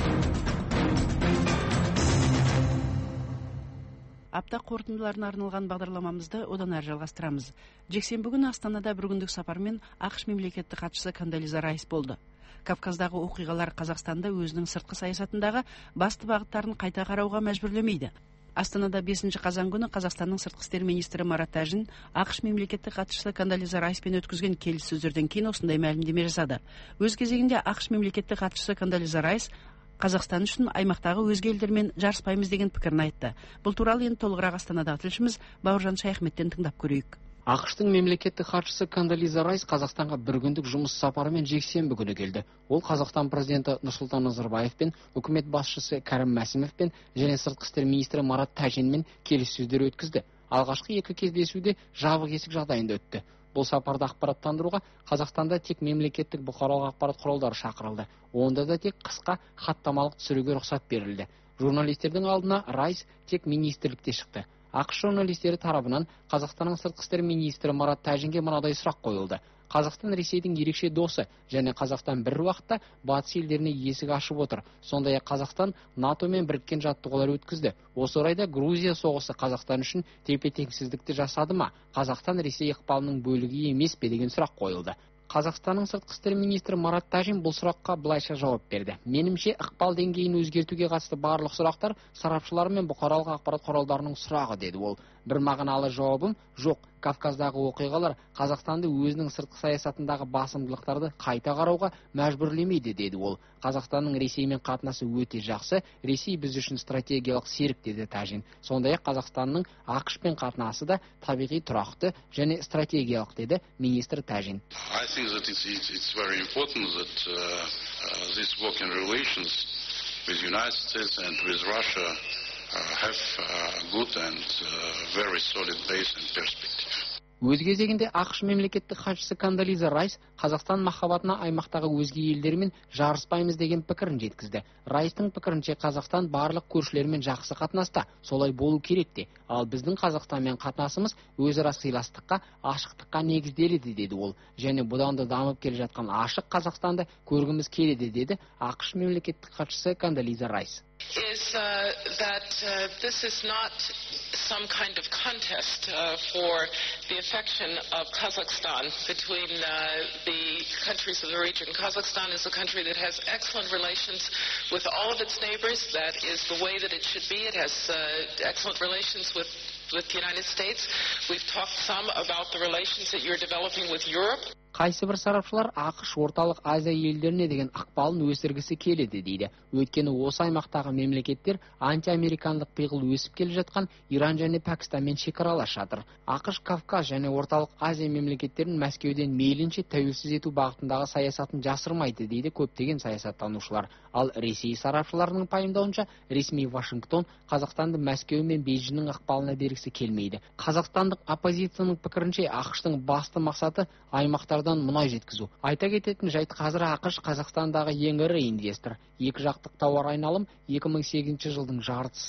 Speaker 2: Апта қорытындыларына арналған бағдарламамызды одан әрі жалғастырамыз. Жексенбі күні Астанада бір күндік сапармен ақш мемлекеттік хатшысы Кондолиза Райс болды. Кавказдағы оқиғалар Қазақстанды өзінің сыртқы саясатындағы басты бағыттарын қайта қарауға мәжбүрлемейді. Астанада бесінші қазан күні Қазақстанның сыртқы істер министрі Марат Тәжин ақш мемлекеттік хатшысы Кондолиза Райспен өткізген келіссөздерден кейін осындай мәлімдеме жасады. Өз кезегінде ақш мемлекеттік хатшысы Кондолиза Райс Қазақстан үшін аймақтағы өзге елдермен жарыспаймыз деген пікірін айтты. Бұл туралы енді толығырақ Астанадағы тілшіміз Бауыржан Шаяхметтен тыңдап көрейік.
Speaker 13: ақш-тың мемлекеттік хатшысы Кондолиза Райс Қазақстанға бір күндік жұмыс сапарымен жексенбі күні келді. Ол Қазақстан президенті Нұрсұлтан Назарбаевпен, үкімет басшысы Кәрім Мәсімовпен және сыртқы істер министрі Марат Тәжинмен келіссөздер өткізді. Алғашқы екі кездесуде жабық есік жағдайында өтті. Бұл сапарды ақпараттандыруға Қазақстанда тек мемлекеттік бұқаралық ақпарат құралдары шақырылды. Онда да тек қысқа хаттамалық түсіруге рұқсат берілді. Журналистердің алдына Райс тек министрлікте шықты. ақш журналистері тарабынан Қазақстанның сыртқы істер министрі Марат Тәжинге мынадай сұрақ қойылды. Қазақстан Ресейдің ерекше досы және Қазақстан бір уақытта батыс елдеріне есік ашып отыр. Сондай-ақ Қазақстан НАТО мен біріккен жаттығулар өткізді. Осы орайда Грузия соғысы Қазақстан үшін тепе-теңсіздікті жасады ма? Қазақстан Ресей ықпалының бөлігі емес пе деген сұрақ қойылды. Қазақстанның сыртқы істер министрі Марат Тәжин бұл сұраққа былайша жауап берді. Менімше, ықпал деңгейін өзгертуге қатысты барлық сұрақтар сарапшылар мен бұқаралық ақпарат құралдарының сұрағы, деді ол. Бір мағыналы жауабым жоқ. Кавказдағы оқиғалар Қазақстанды өзінің сыртқы саясатындағы басымдылықтарды қайта қарауға мәжбүрлемейді, деді ол. Қазақстанның Ресеймен қатынасы өте жақсы, Ресей біз үшін стратегиялық серік, деді Тәжин. Сондай-ақ Қазақстанның ақш-пен қатынасы да табиғи тұрақты және стратегиялық, деді министр Тәжин.
Speaker 17: I think that it's, it's, it's very important that uh, uh, this working relations with United States and with Russia uh, have a good and uh, very solid base and perspective.
Speaker 13: Өз кезегінде ақш мемлекеттік хатшысы Кондолиза Райс Қазақстан махаббатына аймақтағы өзге елдермен жарыспаймыз деген пікірін жеткізді. Райстың пікірінше Қазақстан барлық көршілермен жақсы қатынаста, солай болу керек те. Ал біздің Қазақстанмен қатынасымыз өзара сыйластыққа, ашықтыққа негізделеді, деді ол. Және бұдан да дамып келе жатқан ашық Қазақстанды көргіміз келеді, деді ақш мемлекеттік хатшысы Кондолиза Райс.
Speaker 3: Is uh, that uh, this is not some kind of contest uh, for the affection of Kazakhstan between uh, the countries of the region. Kazakhstan is a country that has excellent relations with all of its neighbors. That is the way that it should be. It has uh, excellent relations with with the United States. We've talked some about the relations that you're developing with Europe.
Speaker 13: Қайсы бір сарапшылар ақш орталық Азия елдеріне деген ықпалын өсіргісі келеді, дейді. Өйткені осы аймақтағы мемлекеттер антиамерикандық пиғыл өсіп келе жатқан Иран және Пәкістанмен шекаралас жатыр. ақш Кавказ және орталық Азия мемлекеттерін Мәскеуден мейлінше тәуелсіз ету бағытындағы саясатын жасырмайды, дейді көптеген саясаттанушылар. Ал Ресей сарапшыларының пайымдауынша, ресми Вашингтон Қазақстанды Мәскеу мен Бейжіңнің ықпалына бергісі келмейді. Қазақстандық оппозицияның пікірінше, ақштың басты мақсаты аймақтардан мұнай жеткізу. Айта кететін жайт, қазір ақш Қазақстандағы ең ірі инвестор. Екі жақтық тауар айналым екі мың сегізінші жылдың жартысында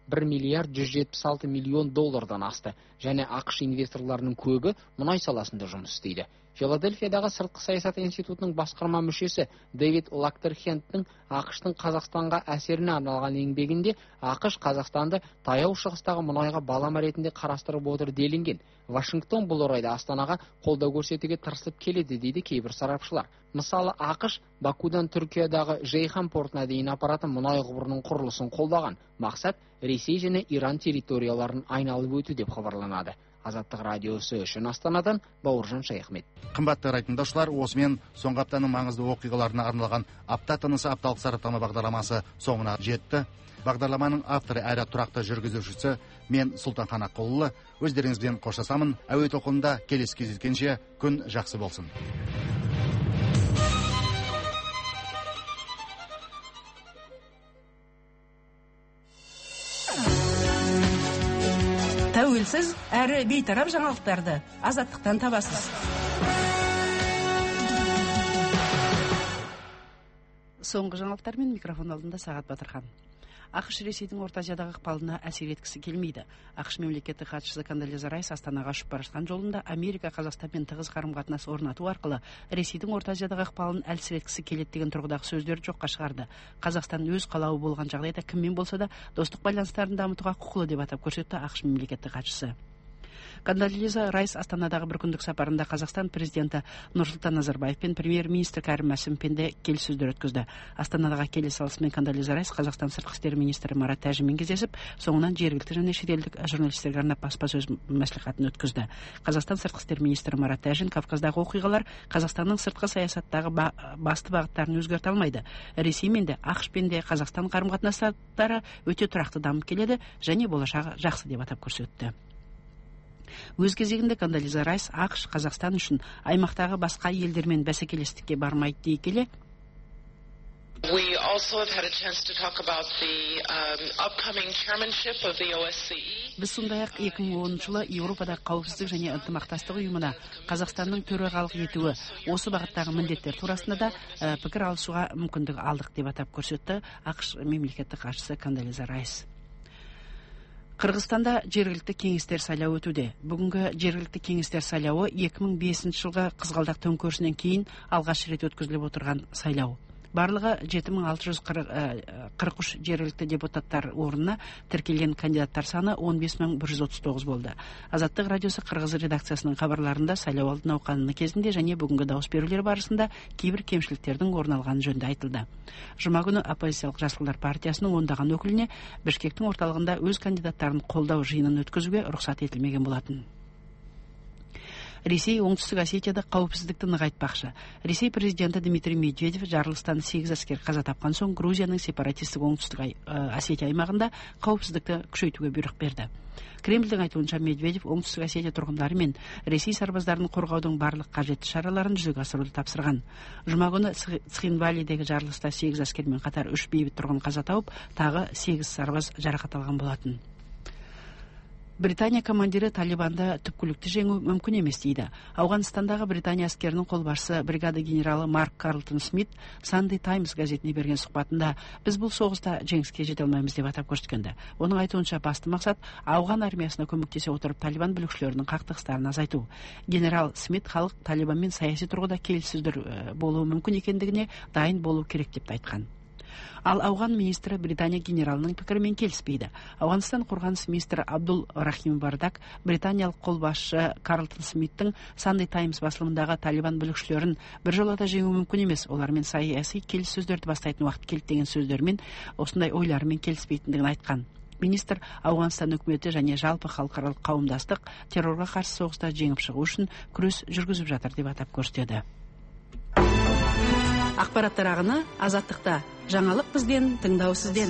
Speaker 13: бір миллиард жүз жетпіс алты миллион доллардан асты, және ақш инвесторларының көбі мұнай саласында жұмыс істейді. Филадельфиядағы сыртқы саясат институтының басқарма мүшесі Дэвид Лактерхенттің ақштың Қазақстанға әсеріне арналған еңбегінде ақш Қазақстанды таяу шығыстағы мұнайға балама ретінде қарастырып отыр делінген. Вашингтон бұл орайда Астанаға қолдау көрсетуге тырысып келеді дейді кейбір сарапшылар. Мысалы, ақш Бакудан Түркиядағы Жейхан портына дейін апаратын мұнай құбырының құрылысын қолдаған. Мақсат Ресей және Иран территорияларын айналып өту деп хабарланады. Азаттық радиосы үшін Астанадан Бауыржан Шаяхмет.
Speaker 1: Қымбатты тыңдаушылар, осымен соңғы аптаның маңызды оқиғаларына арналған апта тынысы апталық сараптама бағдарламасы соңына жетті. Бағдарламаның авторы әрі тұрақты жүргізушісі мен Сұлтанхан Аққұлұлы. Өздеріңізбен қоштасамын. Әуе толқынында келесі кездескенше күн жақсы болсын.
Speaker 2: Тәуелсіз әрі бейтарап жаңалықтарды азаттықтан табасыз. Соңғы жаңалықтармен микрофон алдында Сағат Батырхан. ақш Ресейдің Орта Азиядағы ықпалына әсер еткісі келмейді. ақш мемлекеттік хатшысы Кондолиза Райс Астанаға ұшып бара жатқан жолында Америка Қазақстанмен тығыз қарым-қатынас орнату арқылы Ресейдің Орта Азиядағы ықпалын әлсіреткісі келеді деген тұрғыдағы сөздерді жоққа шығарды. Қазақстан өз қалауы болған жағдайда кіммен болса да достық байланыстарын дамытуға құқылы деп атап көрсетті ақш мемлекеттік хатшысы. Кондолиза Райс Астанадағы бір күндік сапарында Қазақстан президенті Нұрсұлтан Назарбаев пен премьер-министр Кәрім Мәсімовпен де келіссөздер өткізді. Астанадағы келіс салысымен Кондолиза Райс Қазақстан сыртқы істер министрі Марат Тәжинмен кездесіп, соңынан жергілікті және шетелдік журналистерге арнап баспасөз мәслихатын өткізді. Қазақстан сыртқы істер министрі Марат Тәжин Кавказдағы оқиғалар Қазақстанның сыртқы саясаттағы басты бағыттарын өзгерте алмайды. Ресеймен де ақшпен де Қазақстан қарым-қатынастары өте тұрақты дамып келеді және болашағы жақсы деп атап көрсетті. Өз кезегінде Кондолиза Райс ақш Қазақстан үшін аймақтағы басқа елдермен бәсекелестікке бармайды дей келе,
Speaker 3: We also have had a chance to talk about the um, upcoming chairmanship of the O S C E.
Speaker 2: Біз сондай-ақ екі мың оныншы жылы Еуропада қауіпсіздік және ынтымақтастық ұйымына Қазақстанның төрағалық етуі, осы бағыттағы міндеттер турасында да ә, пікір алысуға мүмкіндік алдық деп атап көрсетті ақш мемлекеттік хатшысы Кондолиза Райс. Қырғызстанда жергілікті кеңестер сайлауы өтуде. Бүгінгі жергілікті кеңестер сайлауы екі мың бесінші жылғы қызғалдақ төңкерісінен кейін алғаш рет өткізіліп отырған сайлау. Барлығы жеті мың алты жүз қырық үш жергілікті депутаттар орнына тіркелген кандидаттар саны он бес мың бір жүз отыз тоғыз болды. Азаттық радиосы Қырғыз редакциясының хабарларында сайлау алды науқаны кезінде және бүгінгі дауыс берулер барысында кейбір кемшіліктердің орын алғаны жөнінде айтылды. Жұма күні оппозициялық Жасылдар партиясының ондаған өкіліне Бішкектің орталығында өз кандидаттарын қолдау жиынын өткізуге рұқсат етілмеген болатын. Ресей оңтүстік Осетияда қауіпсіздікті нығайтпақшы. Ресей президенті Дмитрий Медведев жарылыстан сегіз әскер қаза тапқан соң Грузияның сепаратистік оңтүстік Осетия аймағында қауіпсіздікті күшейтуге бұйрық берді. Кремльдің айтуынша Медведев оңтүстік Осетия тұрғындары мен Ресей сарбаздарын қорғаудың барлық қажетті шараларын жүзеге асыруды тапсырған. Жұма күні Цхинвалидегі жарылыста сегіз әскермен қатар үш бейбіт тұрғын қаза тауып, тағы сегіз сарбаз жарақат алған болатын. Британия командирі Талибанды түпкілікті жеңу мүмкін емес дейді. Ауғанстандағы Британия әскерінің қолбасшысы бригада генералы Марк Карлтон Смит Sunday Times газетіне берген сұхбатында біз бұл соғыста жеңіске жете алмаймыз деп атап көрсеткенді. Оның айтуынша басты мақсат ауған армиясына көмектесе отырып Талибан бүлікшілерінің қақтығыстарын азайту. Генерал Смит халық Талибанмен саяси тұрғыда келіссөздер болуы мүмкін екендігіне дайын болу керек деп айтқан. Ал ауған министрі Британия генералының пікірімен келіспейді. Ауғанстан қорғаныс министрі Абдул Рахим Бардак британиялық қолбасшы Карлтон Смиттің Sunday Times басылымындағы Талибан бүлікшілерін бір жолата жеңу мүмкін емес, олармен саяси келіссөздерді бастайтын уақыт келді деген сөздермен осындай ойларымен келіспейтіндігін айтқан. Министр Ауғанстан үкіметі және жалпы халықаралық қауымдастық террорға қарсы соғыста жеңіп шығу үшін күрес жүргізіп жатыр деп атап көрсетеді. Ақпараттар ағыны азаттықта. Жаңалық бізден, тыңдау сізден.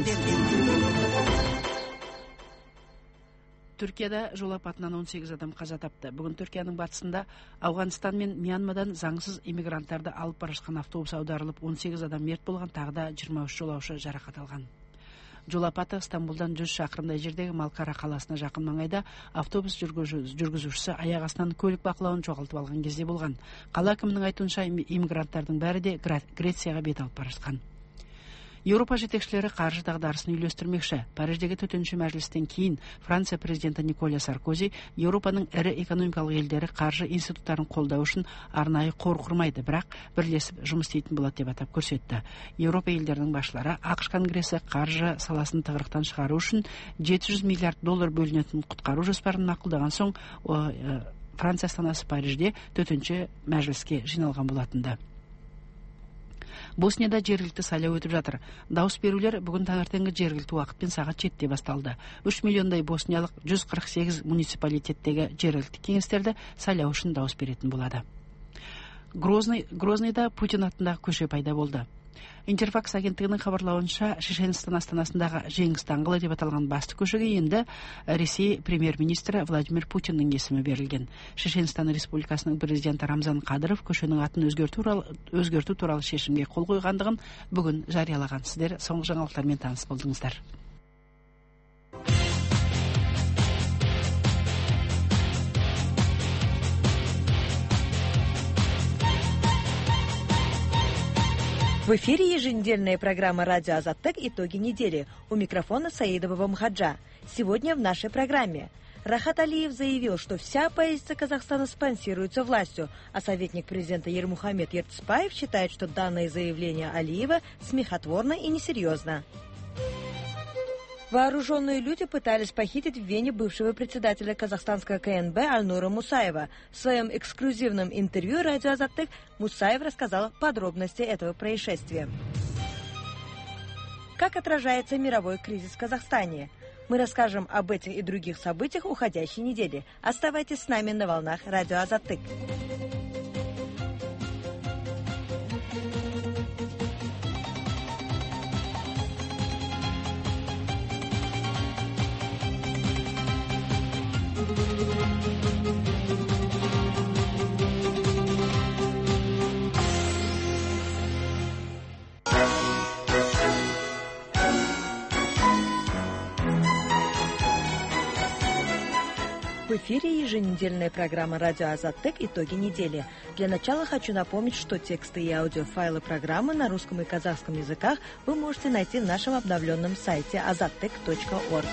Speaker 2: Түркияда жол апатынан он сегіз адам қаза тапты. Бүгін Түркияның батысында Ауғанстан мен Мьянмадан заңсыз иммигранттарды алып бара жатқан автобус аударылып, он сегіз адам мерт болған, тағы да жиырма үш жолаушы жарақат алған. Жол апаты Стамбулдан жүз шақырымдай жердегі Малкара қаласына жақын маңайда автобус жүргізушісі аяқ астынан көлік бақылауын жоғалтып алған кезде болған. Қала әкімінің айтуынша иммигранттардың бәрі де Грецияға бет алып бара жатқан. Еуропа жетекшілері қаржы дағдарысын үйлестірмекші. Париждегі төтенше мәжілістен кейін Франция президенті Николя Саркози Еуропаның ірі экономикалық елдері қаржы институттарын қолдау үшін арнайы қор құрмайды, бірақ бірлесіп жұмыс істейтін болады деп атап көрсетті. Еуропа елдерінің басшылары ақш конгресі қаржы саласын тығырықтан шығару үшін жеті жүз миллиард доллар бөлінетін құтқару жоспарын мақұлдаған соң Франция астанасы Парижде төтенше мәжіліске жиналған болатынды. Боснияда жергілікті сайлау өтіп жатыр. Дауыс берулер бүгін таңертеңгі жергілікті уақытпен сағат жетіде басталды. үш миллиондай босниялық жүз қырық сегіз муниципалитеттегі жергілікті кеңестерді сайлау үшін дауыс беретін болады. Грозный, Грознийда Путин атындағы көше пайда болды. Интерфакс агенттігінің хабарлауынша, Шешенстан астанасындағы жеңіс даңғылы деп аталған басты көшеге енді Ресей премьер-министрі Владимир Путиннің есімі берілген. Шешенстан Республикасының президенті Рамзан Кадыров көшенің атын өзгерту туралы, өзгерту туралы шешімге қол қойғандығын бүгін жариялаған. Сіздер соңғы жаңалықтармен таныс болдыңыздар.
Speaker 18: В эфире еженедельная программа «Радио Азаттек. Итоги недели». У микрофона Саидова Мхаджа. Сегодня в нашей программе. Рахат Алиев заявил, что вся оппозиция Казахстана спонсируется властью, а советник президента Ермухамед Ертыспаев считает, что данное заявление Алиева смехотворно и несерьезно. Вооруженные люди пытались похитить в Вене бывшего председателя казахстанского ка эн бэ Альнура Мусаева. В своем эксклюзивном интервью «Радио Азаттек» Мусаев рассказал подробности этого происшествия. Как отражается мировой кризис в Казахстане? Мы расскажем об этих и других событиях уходящей недели. Оставайтесь с нами на волнах «Радио Азаттек». В эфире еженедельная программа «Радио Азаттек. Итоги недели». Для начала хочу напомнить, что тексты и аудиофайлы программы на русском и казахском языках вы можете найти в нашем обновленном сайте азаттек точка орг.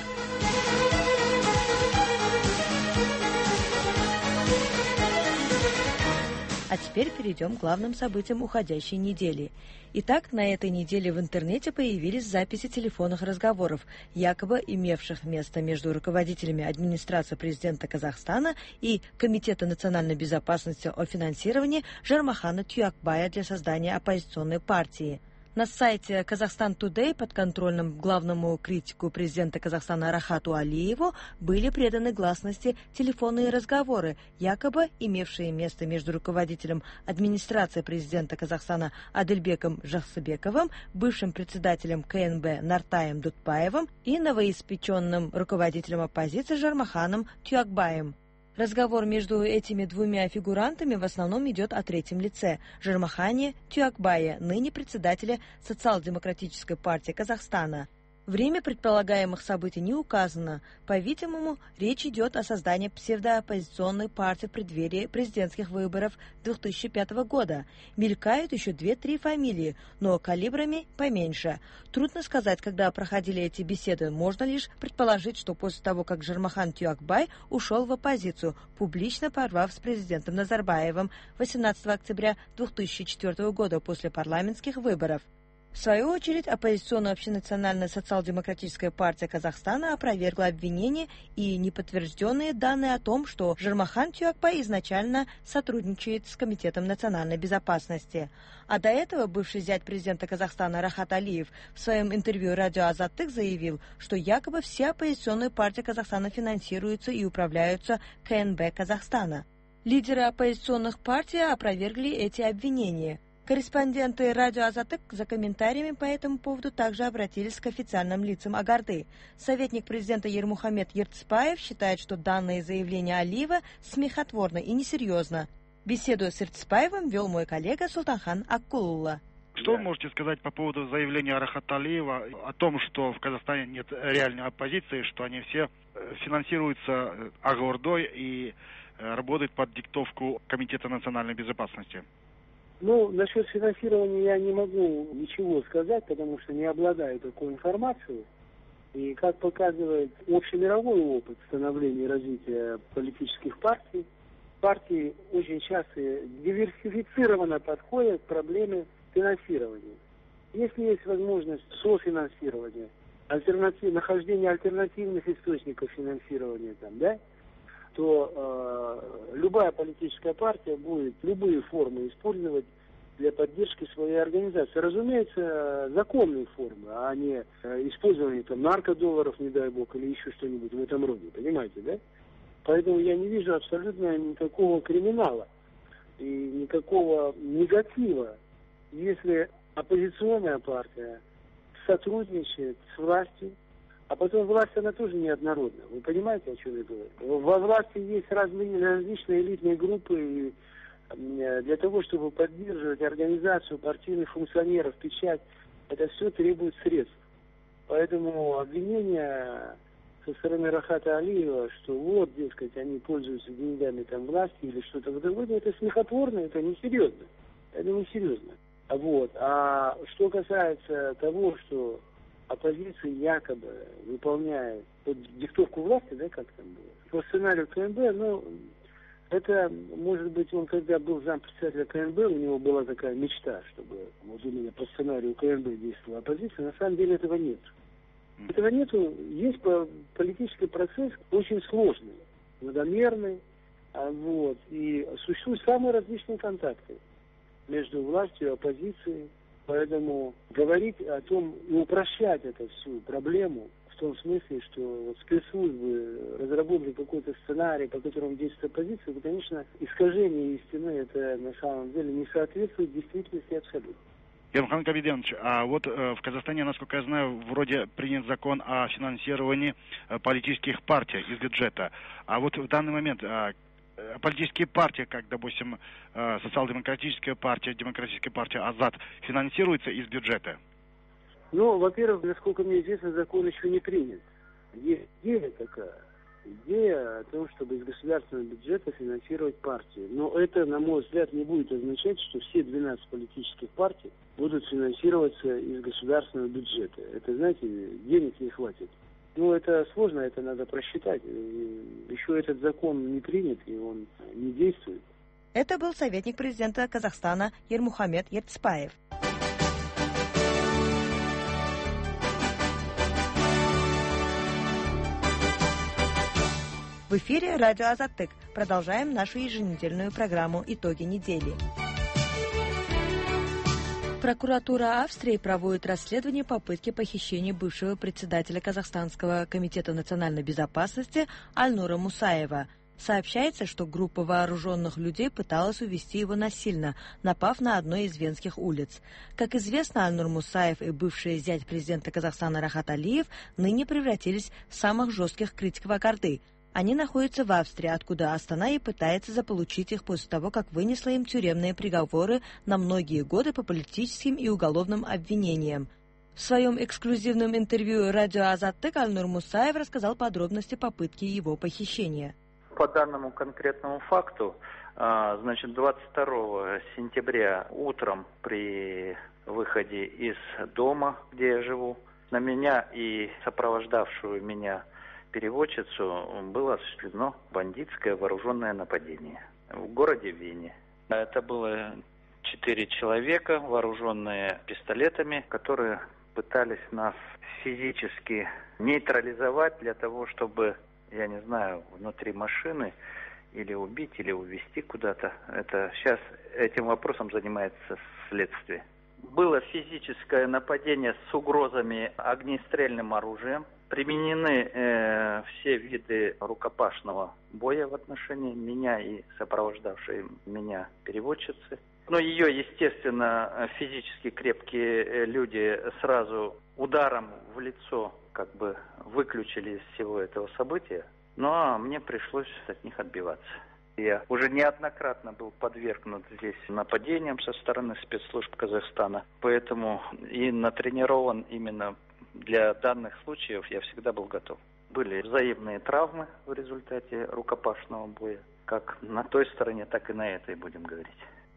Speaker 18: А теперь перейдем к главным событиям уходящей недели. Итак, на этой неделе в интернете появились записи телефонных разговоров, якобы имевших место между руководителями администрации президента Казахстана и Комитета национальной безопасности о финансировании Жармахана Тюякбая для создания оппозиционной партии. На сайте Казахстан Тудей подконтрольным главному критику президента Казахстана Рахату Алиеву были преданы гласности телефонные разговоры, якобы имевшие место между руководителем администрации президента Казахстана Адельбеком Жахсыбековым, бывшим председателем ка эн бэ Нартаем Дутбаевым и новоиспеченным руководителем оппозиции Жармаханом Тюякбаем. Разговор между этими двумя фигурантами в основном идет о третьем лице – Жармахане Тюякбае, ныне председателя Социал-демократической партии Казахстана. Время предполагаемых событий не указано. По-видимому, речь идет о создании псевдооппозиционной партии в преддверии президентских выборов две тысячи пятого года. Мелькают еще две-три фамилии, но калибрами поменьше. Трудно сказать, когда проходили эти беседы. Можно лишь предположить, что после того, как Жармахан Тюякбай ушел в оппозицию, публично порвав с президентом Назарбаевым восемнадцатого октября две тысячи четвёртого года после парламентских выборов. В свою очередь, оппозиционная общенациональная социал-демократическая партия Казахстана опровергла обвинения и неподтвержденные данные о том, что Жармахан Тюякбай изначально сотрудничает с Комитетом национальной безопасности. А до этого бывший зять президента Казахстана Рахат Алиев в своем интервью «Радио Азаттек» заявил, что якобы все оппозиционные партии Казахстана финансируются и управляются ка эн бэ Казахстана. Лидеры оппозиционных партий опровергли эти обвинения. Корреспонденты «Радио Азаттек» за комментариями по этому поводу также обратились к официальным лицам Агарды. Советник президента Ермухамед Ертыспаев считает, что данное заявление Алиева смехотворно и несерьезно. Беседу с Ертыспаевым вел мой коллега Султанхан Аккулулла.
Speaker 19: Что вы можете сказать по поводу заявления Рахата Алиева о том, что в Казахстане нет реальной оппозиции, что они все финансируются Агордой и работают под диктовку Комитета национальной безопасности?
Speaker 5: Ну, насчет финансирования я не могу ничего сказать, потому что не обладаю такой информацией. И как показывает общемировой опыт становления и развития политических партий, партии очень часто диверсифицированно подходят к проблеме финансирования. Если есть возможность софинансирования, альтернатив, нахождения альтернативных источников финансирования, там, да, то э, любая политическая партия будет любые формы использовать для поддержки своей организации. Разумеется, законные формы, а не э, использование там наркодолларов, не дай бог, или еще что-нибудь в этом роде, понимаете, да? Поэтому я не вижу абсолютно никакого криминала и никакого негатива, если оппозиционная партия сотрудничает с властью, а потом власть, она тоже неоднородна. Вы понимаете, о чем я говорю? Во власти есть разные, различные элитные группы, и для того, чтобы поддерживать организацию партийных функционеров, печать, это все требует средств. Поэтому обвинения со стороны Рахата Алиева, что вот, дескать, они пользуются деньгами там власти или что-то в этом роде, это смехотворно, это несерьезно. Это несерьезно. Вот. А что касается того, что оппозиция якобы выполняет вот, диктовку власти, да, как там было, по сценарию КНБ, ну, это, может быть, он когда был зампредседателя КНБ, у него была такая мечта, чтобы вот именно по сценарию КНБ действовала оппозиция. На самом деле этого нет. Этого нету. Есть политический процесс очень сложный, многомерный, вот, и существуют самые различные контакты между властью и оппозицией. Поэтому говорить о том и упрощать эту всю проблему в том смысле, что вот спецслужбы разработали какой-то сценарий, по которому действует оппозиция, это, конечно, искажение истины, это на самом деле не соответствует действительности абсолютно.
Speaker 19: Ермхан Кабиденович, а вот э, в Казахстане, насколько я знаю, вроде принят закон о финансировании э, политических партий из бюджета. А вот в данный момент э, политические партии, как, допустим, э, социал-демократическая партия, демократическая партия Азат, финансируются из бюджета?
Speaker 5: Ну, во-первых, насколько мне известно, закон еще не принят. Есть идея такая. Идея о том, чтобы из государственного бюджета финансировать партии. Но это, на мой взгляд, не будет означать, что все двенадцать политических партий будут финансироваться из государственного бюджета. Это, знаете, денег не хватит. Ну, это сложно, это надо просчитать. Еще этот закон не принят, и он не действует.
Speaker 18: Это был советник президента Казахстана Ермухамед Ертспаев. В эфире радио Азаттык. Продолжаем нашу еженедельную программу «Итоги недели». Прокуратура Австрии проводит расследование попытки похищения бывшего председателя Казахстанского комитета национальной безопасности Альнура Мусаева. Сообщается, что группа вооруженных людей пыталась увести его насильно, напав на одной из венских улиц. Как известно, Альнур Мусаев и бывший зять президента Казахстана Рахат Алиев ныне превратились в самых жестких критиков Акарды. Они находятся в Австрии, откуда Астана и пытается заполучить их после того, как вынесла им тюремные приговоры на многие годы по политическим и уголовным обвинениям. В своем эксклюзивном интервью радио Азаттык Альнур Мусаев рассказал подробности попытки его похищения.
Speaker 20: По данному конкретному факту, значит, двадцать второго сентября утром при выходе из дома, где я живу, на меня и сопровождавшую меня переводчицу было осуществлено бандитское вооруженное нападение в городе Вене. Это было четыре человека, вооруженные пистолетами, которые пытались нас физически нейтрализовать для того, чтобы, я не знаю, внутри машины или убить, или увезти куда-то. Это сейчас этим вопросом занимается следствие. Было физическое нападение с угрозами огнестрельным оружием. Применены э, все виды рукопашного боя в отношении меня и сопровождавшей меня переводчицы. Но ее, естественно, физически крепкие люди сразу ударом в лицо как бы выключили из всего этого события. Ну а мне пришлось от них отбиваться. Я уже неоднократно был подвергнут здесь нападениям со стороны спецслужб Казахстана, поэтому и натренирован именно для данных случаев я всегда был готов. Были взаимные травмы в результате рукопашного боя, как на той стороне, так и на этой, будем говорить.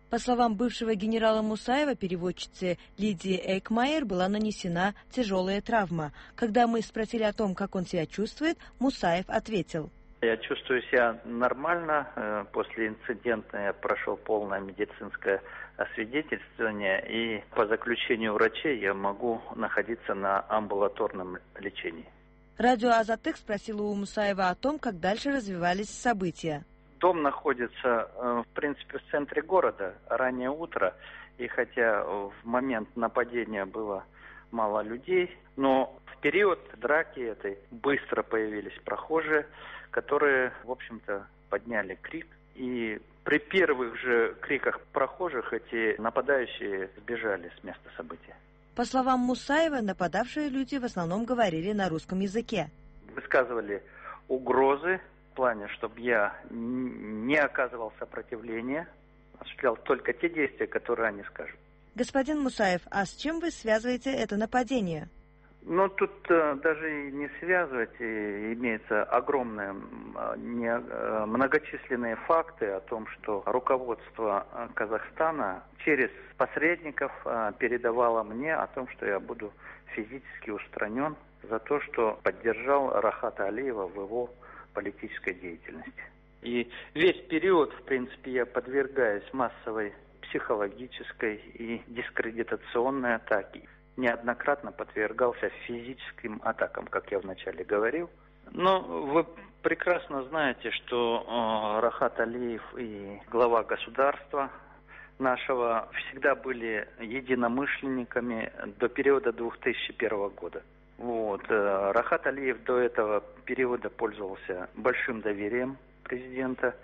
Speaker 18: По словам бывшего генерала Мусаева, переводчице Лидии Эйкмайер была нанесена тяжелая травма. Когда мы спросили о том, как он себя чувствует, Мусаев ответил:
Speaker 20: я чувствую себя нормально. После инцидента я прошел полное медицинское освидетельствование, и по заключению врачей я могу находиться на амбулаторном лечении.
Speaker 18: Радио «Азатык» спросила у Мусаева о том, как дальше развивались события.
Speaker 20: Дом находится, в принципе, в центре города, раннее утро, и хотя в момент нападения было мало людей, но в период драки этой быстро появились прохожие, которые, в общем-то, подняли крик. И при первых же криках прохожих эти нападающие сбежали с места события.
Speaker 18: По словам Мусаева, нападавшие люди в основном говорили на русском языке.
Speaker 20: Высказывали угрозы в плане, чтобы я не оказывал сопротивления, осуществлял только те действия, которые они скажут.
Speaker 18: Господин Мусаев, а с чем вы связываете это нападение?
Speaker 20: Ну, тут э, даже и не связывать, и имеются огромные, не, э, многочисленные факты о том, что руководство Казахстана через посредников э, передавало мне о том, что я буду физически устранен за то, что поддержал Рахата Алиева в его политической деятельности. И весь период, в принципе, я подвергаюсь массовой психологической и дискредитационной атаке. Неоднократно подвергался физическим атакам, как я вначале говорил. Но вы прекрасно знаете, что э, Рахат Алиев и глава государства нашего всегда были единомышленниками до периода две тысячи первого года. Вот. Э, Рахат Алиев до этого периода пользовался большим доверием президента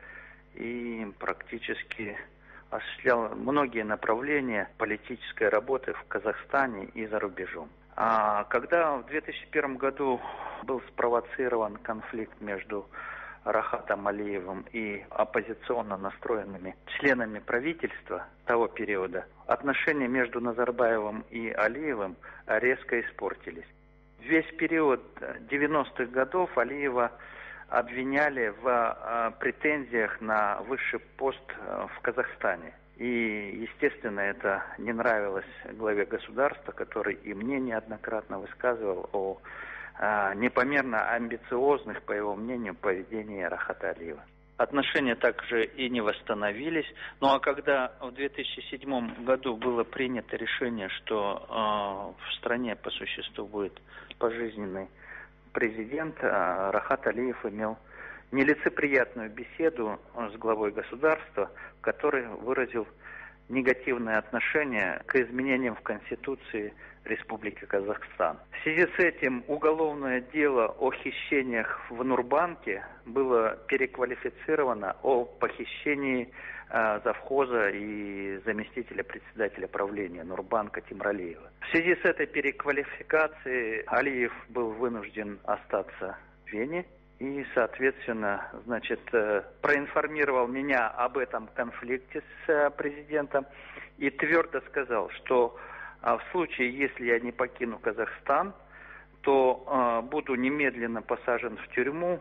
Speaker 20: и практически осуществлял многие направления политической работы в Казахстане и за рубежом. А когда в две тысячи первом году был спровоцирован конфликт между Рахатом Алиевым и оппозиционно настроенными членами правительства того периода, отношения между Назарбаевым и Алиевым резко испортились. Весь период девяностых годов Алиева обвиняли в э, претензиях на высший пост э, в Казахстане. И, естественно, это не нравилось главе государства, который и мне неоднократно высказывал о э, непомерно амбициозных, по его мнению, поведении Рахата Алиева. Отношения также и не восстановились. Ну а когда в две тысячи седьмом году было принято решение, что э, в стране по существу будет пожизненный президент, Рахат Алиев имел нелицеприятную беседу с главой государства, в которой выразил негативное отношение к изменениям в Конституции Республики Казахстан. В связи с этим уголовное дело о хищениях в Нурбанке было переквалифицировано о похищении э, завхоза и заместителя председателя правления Нурбанка Тимралиева. В связи с этой переквалификацией Алиев был вынужден остаться в Вене и, соответственно, значит, э, проинформировал меня об этом конфликте с э, президентом и твердо сказал, что а в случае, если я не покину Казахстан, то э, буду немедленно посажен в тюрьму,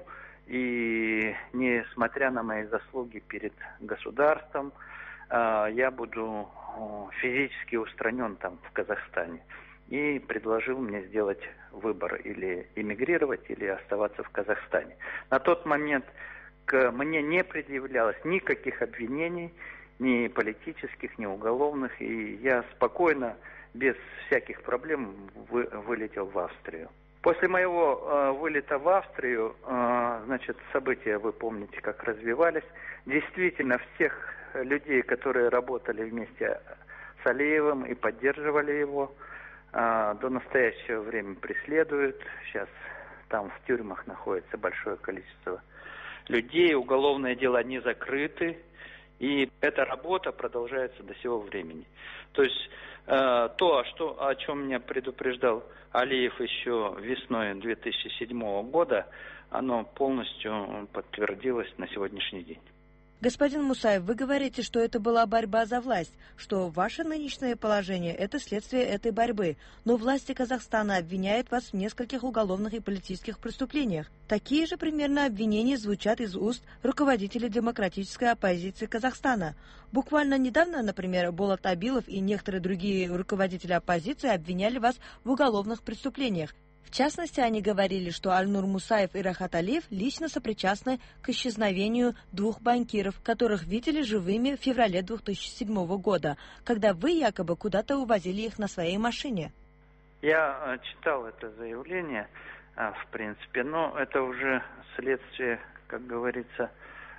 Speaker 20: и несмотря на мои заслуги перед государством, э, я буду э, физически устранен там в Казахстане. И предложил мне сделать выбор: или эмигрировать, или оставаться в Казахстане. На тот момент к мне не предъявлялось никаких обвинений, ни политических, ни уголовных, и я спокойно, без всяких проблем вы, вылетел в Австрию. После моего э, вылета в Австрию, э, значит, события, вы помните, как развивались. Действительно, всех людей, которые работали вместе с Алиевым и поддерживали его, э, до настоящего времени преследуют. Сейчас там в тюрьмах находится большое количество людей. Уголовные дела не закрыты. И эта работа продолжается до сего времени. То есть э, то, что, о чем меня предупреждал Алиев еще весной две тысячи седьмого года, оно полностью подтвердилось на сегодняшний день.
Speaker 18: Господин Мусаев, вы говорите, что это была борьба за власть, что ваше нынешнее положение – это следствие этой борьбы. Но власти Казахстана обвиняют вас в нескольких уголовных и политических преступлениях. Такие же примерно обвинения звучат из уст руководителей демократической оппозиции Казахстана. Буквально недавно, например, Болат Абилов и некоторые другие руководители оппозиции обвиняли вас в уголовных преступлениях. В частности, они говорили, что Альнур Мусаев и Рахат Алиев лично сопричастны к исчезновению двух банкиров, которых видели живыми в феврале две тысячи седьмого года, когда вы якобы куда-то увозили их на своей машине.
Speaker 20: Я читал это заявление, в принципе, но это уже следствие, как говорится,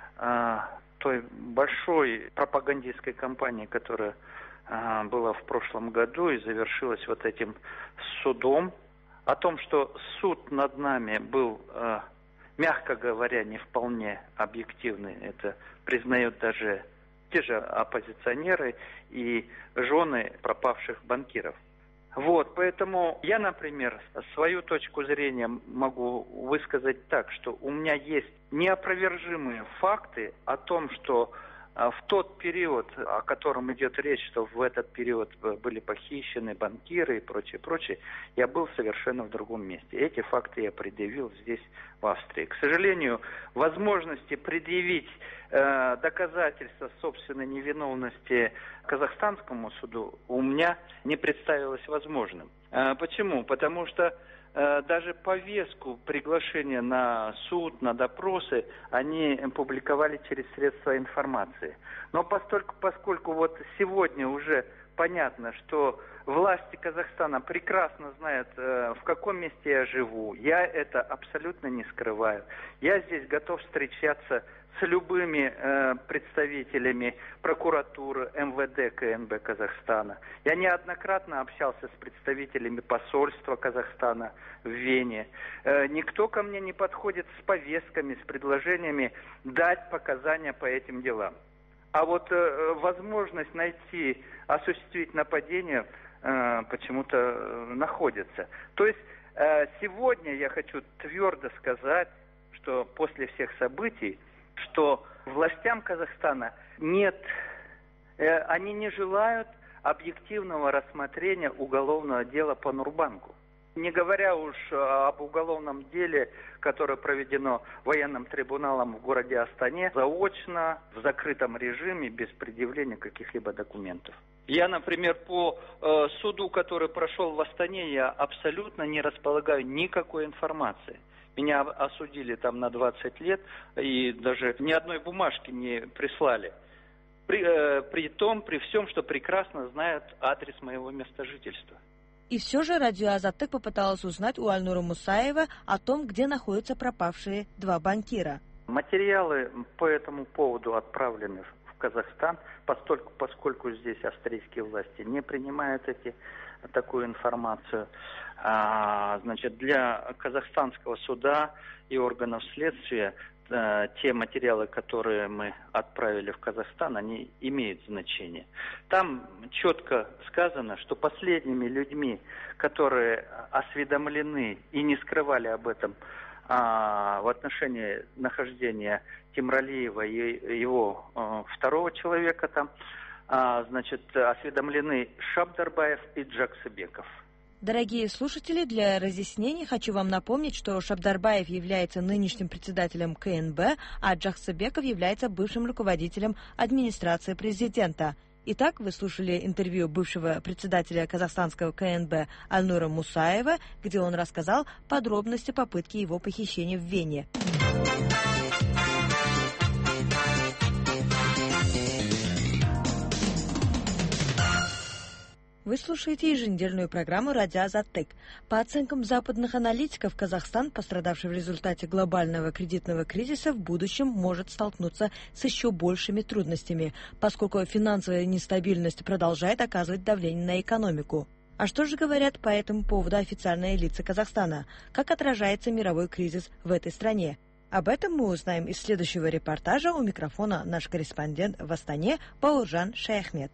Speaker 20: той большой пропагандистской кампании, которая была в прошлом году и завершилась вот этим судом. О том, что суд над нами был, э, мягко говоря, не вполне объективный, это признают даже те же оппозиционеры и жены пропавших банкиров. Вот, поэтому я, например, свою точку зрения могу высказать так, что у меня есть неопровержимые факты о том, что в тот период, о котором идет речь, что в этот период были похищены банкиры и прочее, прочее, я был совершенно в другом месте. Эти факты я предъявил здесь, в Австрии. К сожалению, возможности предъявить э, доказательства собственной невиновности казахстанскому суду у меня не представилось возможным. Э, почему? Потому что даже повестку приглашения на суд, на допросы, они публиковали через средства информации. Но поскольку, поскольку вот сегодня уже понятно, что власти Казахстана прекрасно знают, э, в каком месте я живу, я это абсолютно не скрываю. Я здесь готов встречаться с любыми э, представителями прокуратуры, эм вэ дэ, ка эн бэ Казахстана. Я неоднократно общался с представителями посольства Казахстана в Вене. Э, никто ко мне не подходит с повестками, с предложениями дать показания по этим делам. А вот э, возможность найти, осуществить нападение э, почему-то э, находится. То есть э, сегодня я хочу твердо сказать, что после всех событий, что властям Казахстана нет, э, они не желают объективного рассмотрения уголовного дела по Нурбанку. Не говоря уж об уголовном деле, которое проведено военным трибуналом в городе Астане, заочно, в закрытом режиме, без предъявления каких-либо документов. Я, например, по э, суду, который прошел в Астане, я абсолютно не располагаю никакой информации. Меня осудили там на двадцать лет и даже ни одной бумажки не прислали. При, э, при том, при всем, что прекрасно знают адрес моего места жительства.
Speaker 18: И все же радио Азаттык попыталась узнать у Альнура Мусаева о том, где находятся пропавшие два банкира.
Speaker 20: Материалы по этому поводу отправлены в Казахстан, поскольку, поскольку здесь австрийские власти не принимают эти, такую информацию. А, значит, для казахстанского суда и органов следствия а, те материалы, которые мы отправили в Казахстан, они имеют значение. Там четко сказано, что последними людьми, которые осведомлены и не скрывали об этом а, в отношении нахождения Темралиева и его а, второго человека там, а, значит, осведомлены Шабдарбаев и Джаксыбеков.
Speaker 18: Дорогие слушатели, для разъяснений хочу вам напомнить, что Шабдарбаев является нынешним председателем ка эн бэ, а Джахсыбеков является бывшим руководителем администрации президента. Итак, вы слушали интервью бывшего председателя казахстанского ка эн бэ Альнура Мусаева, где он рассказал подробности попытки его похищения в Вене. Вы слушаете еженедельную программу «Радио Азаттык». По оценкам западных аналитиков, Казахстан, пострадавший в результате глобального кредитного кризиса, в будущем может столкнуться с еще большими трудностями, поскольку финансовая нестабильность продолжает оказывать давление на экономику. А что же говорят по этому поводу официальные лица Казахстана? Как отражается мировой кризис в этой стране? Об этом мы узнаем из следующего репортажа. У микрофона наш корреспондент в Астане Бауыржан Шаяхмет.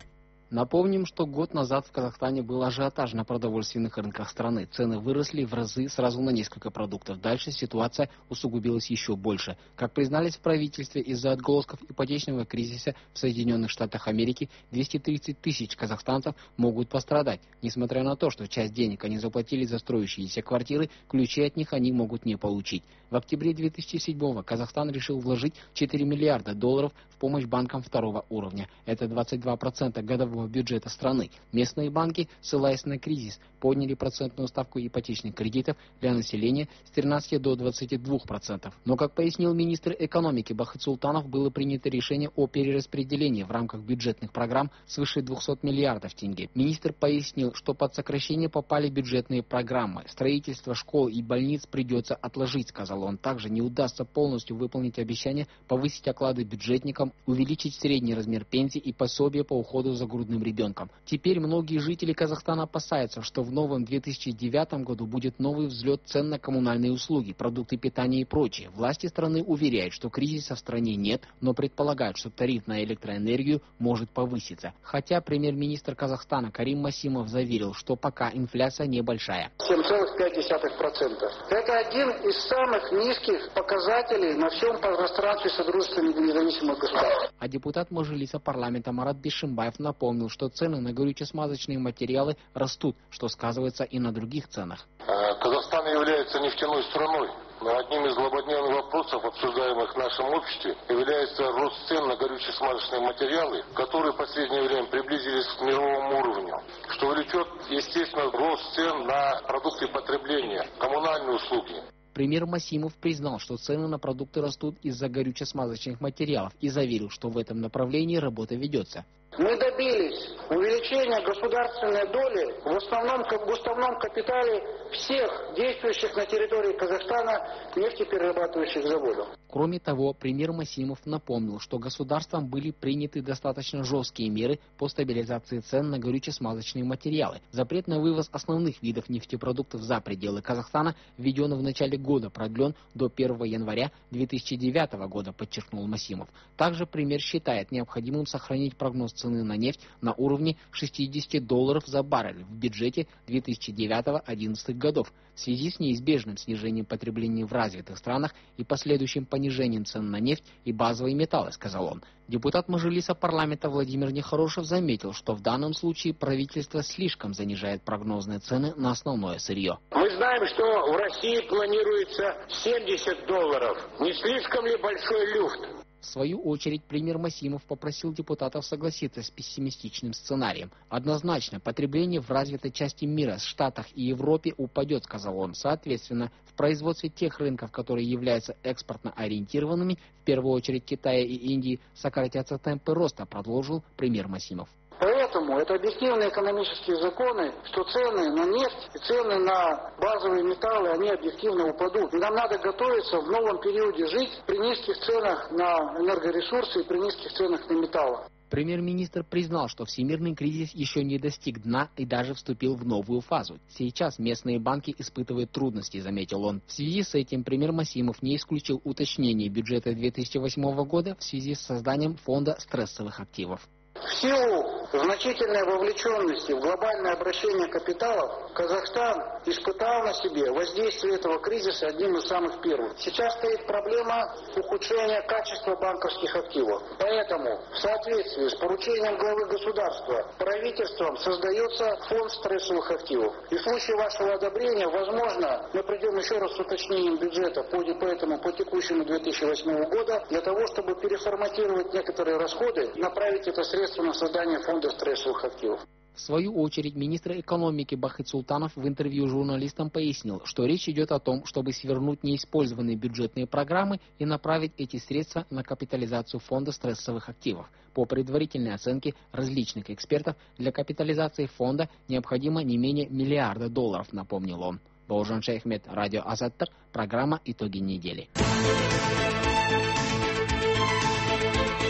Speaker 13: Напомним, что год назад в Казахстане был ажиотаж на продовольственных рынках страны. Цены выросли в разы сразу на несколько продуктов. Дальше ситуация усугубилась еще больше. Как признались в правительстве, из-за отголосков ипотечного кризиса в Соединенных Штатах Америки двести тридцать тысяч казахстанцев могут пострадать. Несмотря на то, что часть денег они заплатили за строящиеся квартиры, ключи от них они могут не получить. В октябре две тысячи седьмого Казахстан решил вложить четыре миллиарда долларов в помощь банкам второго уровня. Это двадцать два процента годового бюджета страны. Местные банки, ссылаясь на кризис, подняли процентную ставку ипотечных кредитов для населения с тринадцати до двадцати двух процентов. Но, как пояснил министр экономики Бахыт Султанов, было принято решение о перераспределении в рамках бюджетных программ свыше двухсот миллиардов тенге. Министр пояснил, что под сокращение попали бюджетные программы. Строительство школ и больниц придется отложить, сказал он. Также не удастся полностью выполнить обещание повысить оклады бюджетникам, увеличить средний размер пенсий и пособия по уходу за грудным ребенком. Теперь многие жители Казахстана опасаются, что в новом две тысячи девятом году будет новый взлет цен на коммунальные услуги, продукты питания и прочее. Власти страны уверяют, что кризиса в стране нет, но предполагают, что тариф на электроэнергию может повыситься. Хотя премьер-министр Казахстана Карим Масимов заверил, что пока инфляция небольшая.
Speaker 5: семь целых пять десятых процента. Это один из самых низких показателей на всем пространстве Содружества независимых государств.
Speaker 13: А депутат Мажилиса парламента Марат Бишимбаев напомнил, что цены на горюче-смазочные материалы растут, что сказывается и на других ценах.
Speaker 21: Казахстан является нефтяной страной. Но одним из злободневных вопросов, обсуждаемых в нашем обществе, является рост цен на горюче-смазочные материалы, которые в последнее время приблизились к мировому уровню, что влечет, естественно, рост цен на продукты потребления, коммунальные услуги.
Speaker 13: Премьер Масимов признал, что цены на продукты растут из-за горюче-смазочных материалов и заверил, что в этом направлении работа ведется.
Speaker 5: Мы добились увеличения государственной доли в основном, в уставном капитале всех действующих на территории Казахстана нефтеперерабатывающих заводов.
Speaker 13: Кроме того, премьер Масимов напомнил, что государством были приняты достаточно жесткие меры по стабилизации цен на горюче-смазочные материалы. Запрет на вывоз основных видов нефтепродуктов за пределы Казахстана введен в начале года, продлен до первого января две тысячи девятого года, подчеркнул Масимов. Также премьер считает необходимым сохранить прогноз цены на нефть на уровне шестидесяти долларов за баррель в бюджете две тысячи девятого — две тысячи одиннадцатого годов в связи с неизбежным снижением потребления в развитых странах и последующим понижением цен на нефть и базовые металлы, сказал он. Депутат Мажилиса парламента Владимир Нехорошев заметил, что в данном случае правительство слишком занижает прогнозные цены на основное сырье.
Speaker 5: Мы знаем, что в России планируется семьдесят долларов. Не слишком ли большой люфт?
Speaker 13: В свою очередь, премьер Масимов попросил депутатов согласиться с пессимистичным сценарием. Однозначно, потребление в развитой части мира, в Штатах и Европе упадет, сказал он. Соответственно, в производстве тех рынков, которые являются экспортно ориентированными, в первую очередь Китая и Индии, сократятся темпы роста, продолжил премьер Масимов.
Speaker 5: Поэтому это объективные экономические законы, что цены на нефть и цены на базовые металлы, они объективно упадут. И нам надо готовиться в новом периоде жить при низких ценах на энергоресурсы и при низких ценах на металлы.
Speaker 13: Премьер-министр признал, что всемирный кризис еще не достиг дна и даже вступил в новую фазу. Сейчас местные банки испытывают трудности, заметил он. В связи с этим премьер Масимов не исключил уточнение бюджета две тысячи восьмого года в связи с созданием фонда стрессовых активов.
Speaker 5: В силу значительной вовлеченности в глобальное обращение капиталов Казахстан испытал на себе воздействие этого кризиса одним из самых первых. Сейчас стоит проблема ухудшения качества банковских активов. Поэтому в соответствии с поручением главы государства правительством создается фонд стрессовых активов. И в случае вашего одобрения, возможно, мы придем еще раз с уточнением бюджета по, по этому по текущему две тысячи восьмому года для того, чтобы переформатировать некоторые расходы, направить это средство на создание фонда стрессовых активов.
Speaker 13: В свою очередь, министр экономики Бахыт Султанов в интервью журналистам пояснил, что речь идет о том, чтобы свернуть неиспользованные бюджетные программы и направить эти средства на капитализацию фонда стрессовых активов. По предварительной оценке различных экспертов, для капитализации фонда необходимо не менее миллиарда долларов, напомнил он. Бауыржан Шайхмет, радио Азаттык, программа «Итоги недели».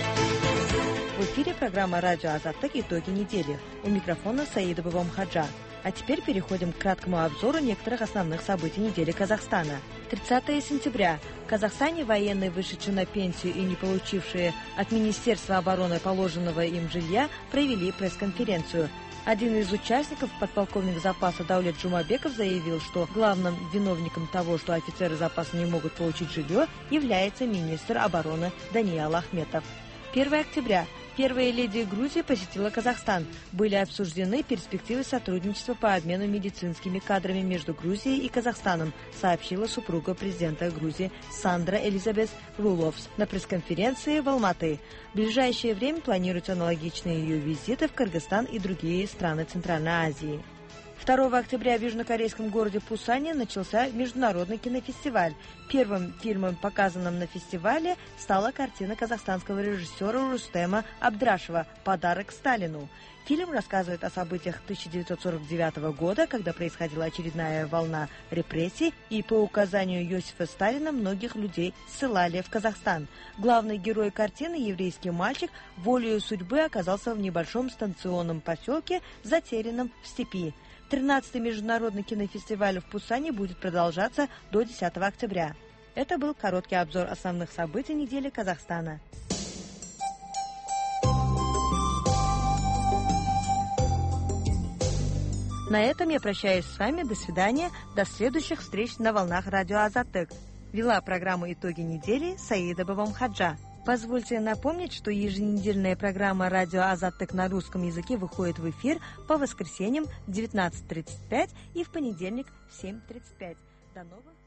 Speaker 18: В эфире программа «Радио Азаттык. Итоги недели». У микрофона Саидова Мхаджа. А теперь переходим к краткому обзору некоторых основных событий недели Казахстана. тридцатого сентября. В Казахстане военные, вышедшие на пенсию и не получившие от Министерства обороны положенного им жилья, провели пресс-конференцию. Один из участников, подполковник запаса Даулет Джумабеков, заявил, что главным виновником того, что офицеры запаса не могут получить жилье, является министр обороны Даниил Ахметов. первого октября. Первая леди Грузии посетила Казахстан. Были обсуждены перспективы сотрудничества по обмену медицинскими кадрами между Грузией и Казахстаном, сообщила супруга президента Грузии Сандра Элизабет Руловс на пресс-конференции в Алматы. В ближайшее время планируются аналогичные ее визиты в Кыргызстан и другие страны Центральной Азии. второго октября в южнокорейском городе Пусане начался международный кинофестиваль. Первым фильмом, показанным на фестивале, стала картина казахстанского режиссера Рустема Абдрашева «Подарок Сталину». Фильм рассказывает о событиях тысяча девятьсот сорок девятого года, когда происходила очередная волна репрессий, и по указанию Иосифа Сталина многих людей ссылали в Казахстан. Главный герой картины, еврейский мальчик, волею судьбы оказался в небольшом станционном поселке, затерянном в степи. тринадцатый международный кинофестиваль в Пусане будет продолжаться до десятого октября. Это был короткий обзор основных событий недели Казахстана. На этом я прощаюсь с вами. До свидания. До следующих встреч на волнах радио Азаттык. Вела программу «Итоги недели» Саида Бабамхаджа. Позвольте напомнить, что еженедельная программа «Радио Азаттык» на русском языке выходит в эфир по воскресеньям в девятнадцать тридцать пять и в понедельник в семь тридцать пять. До новых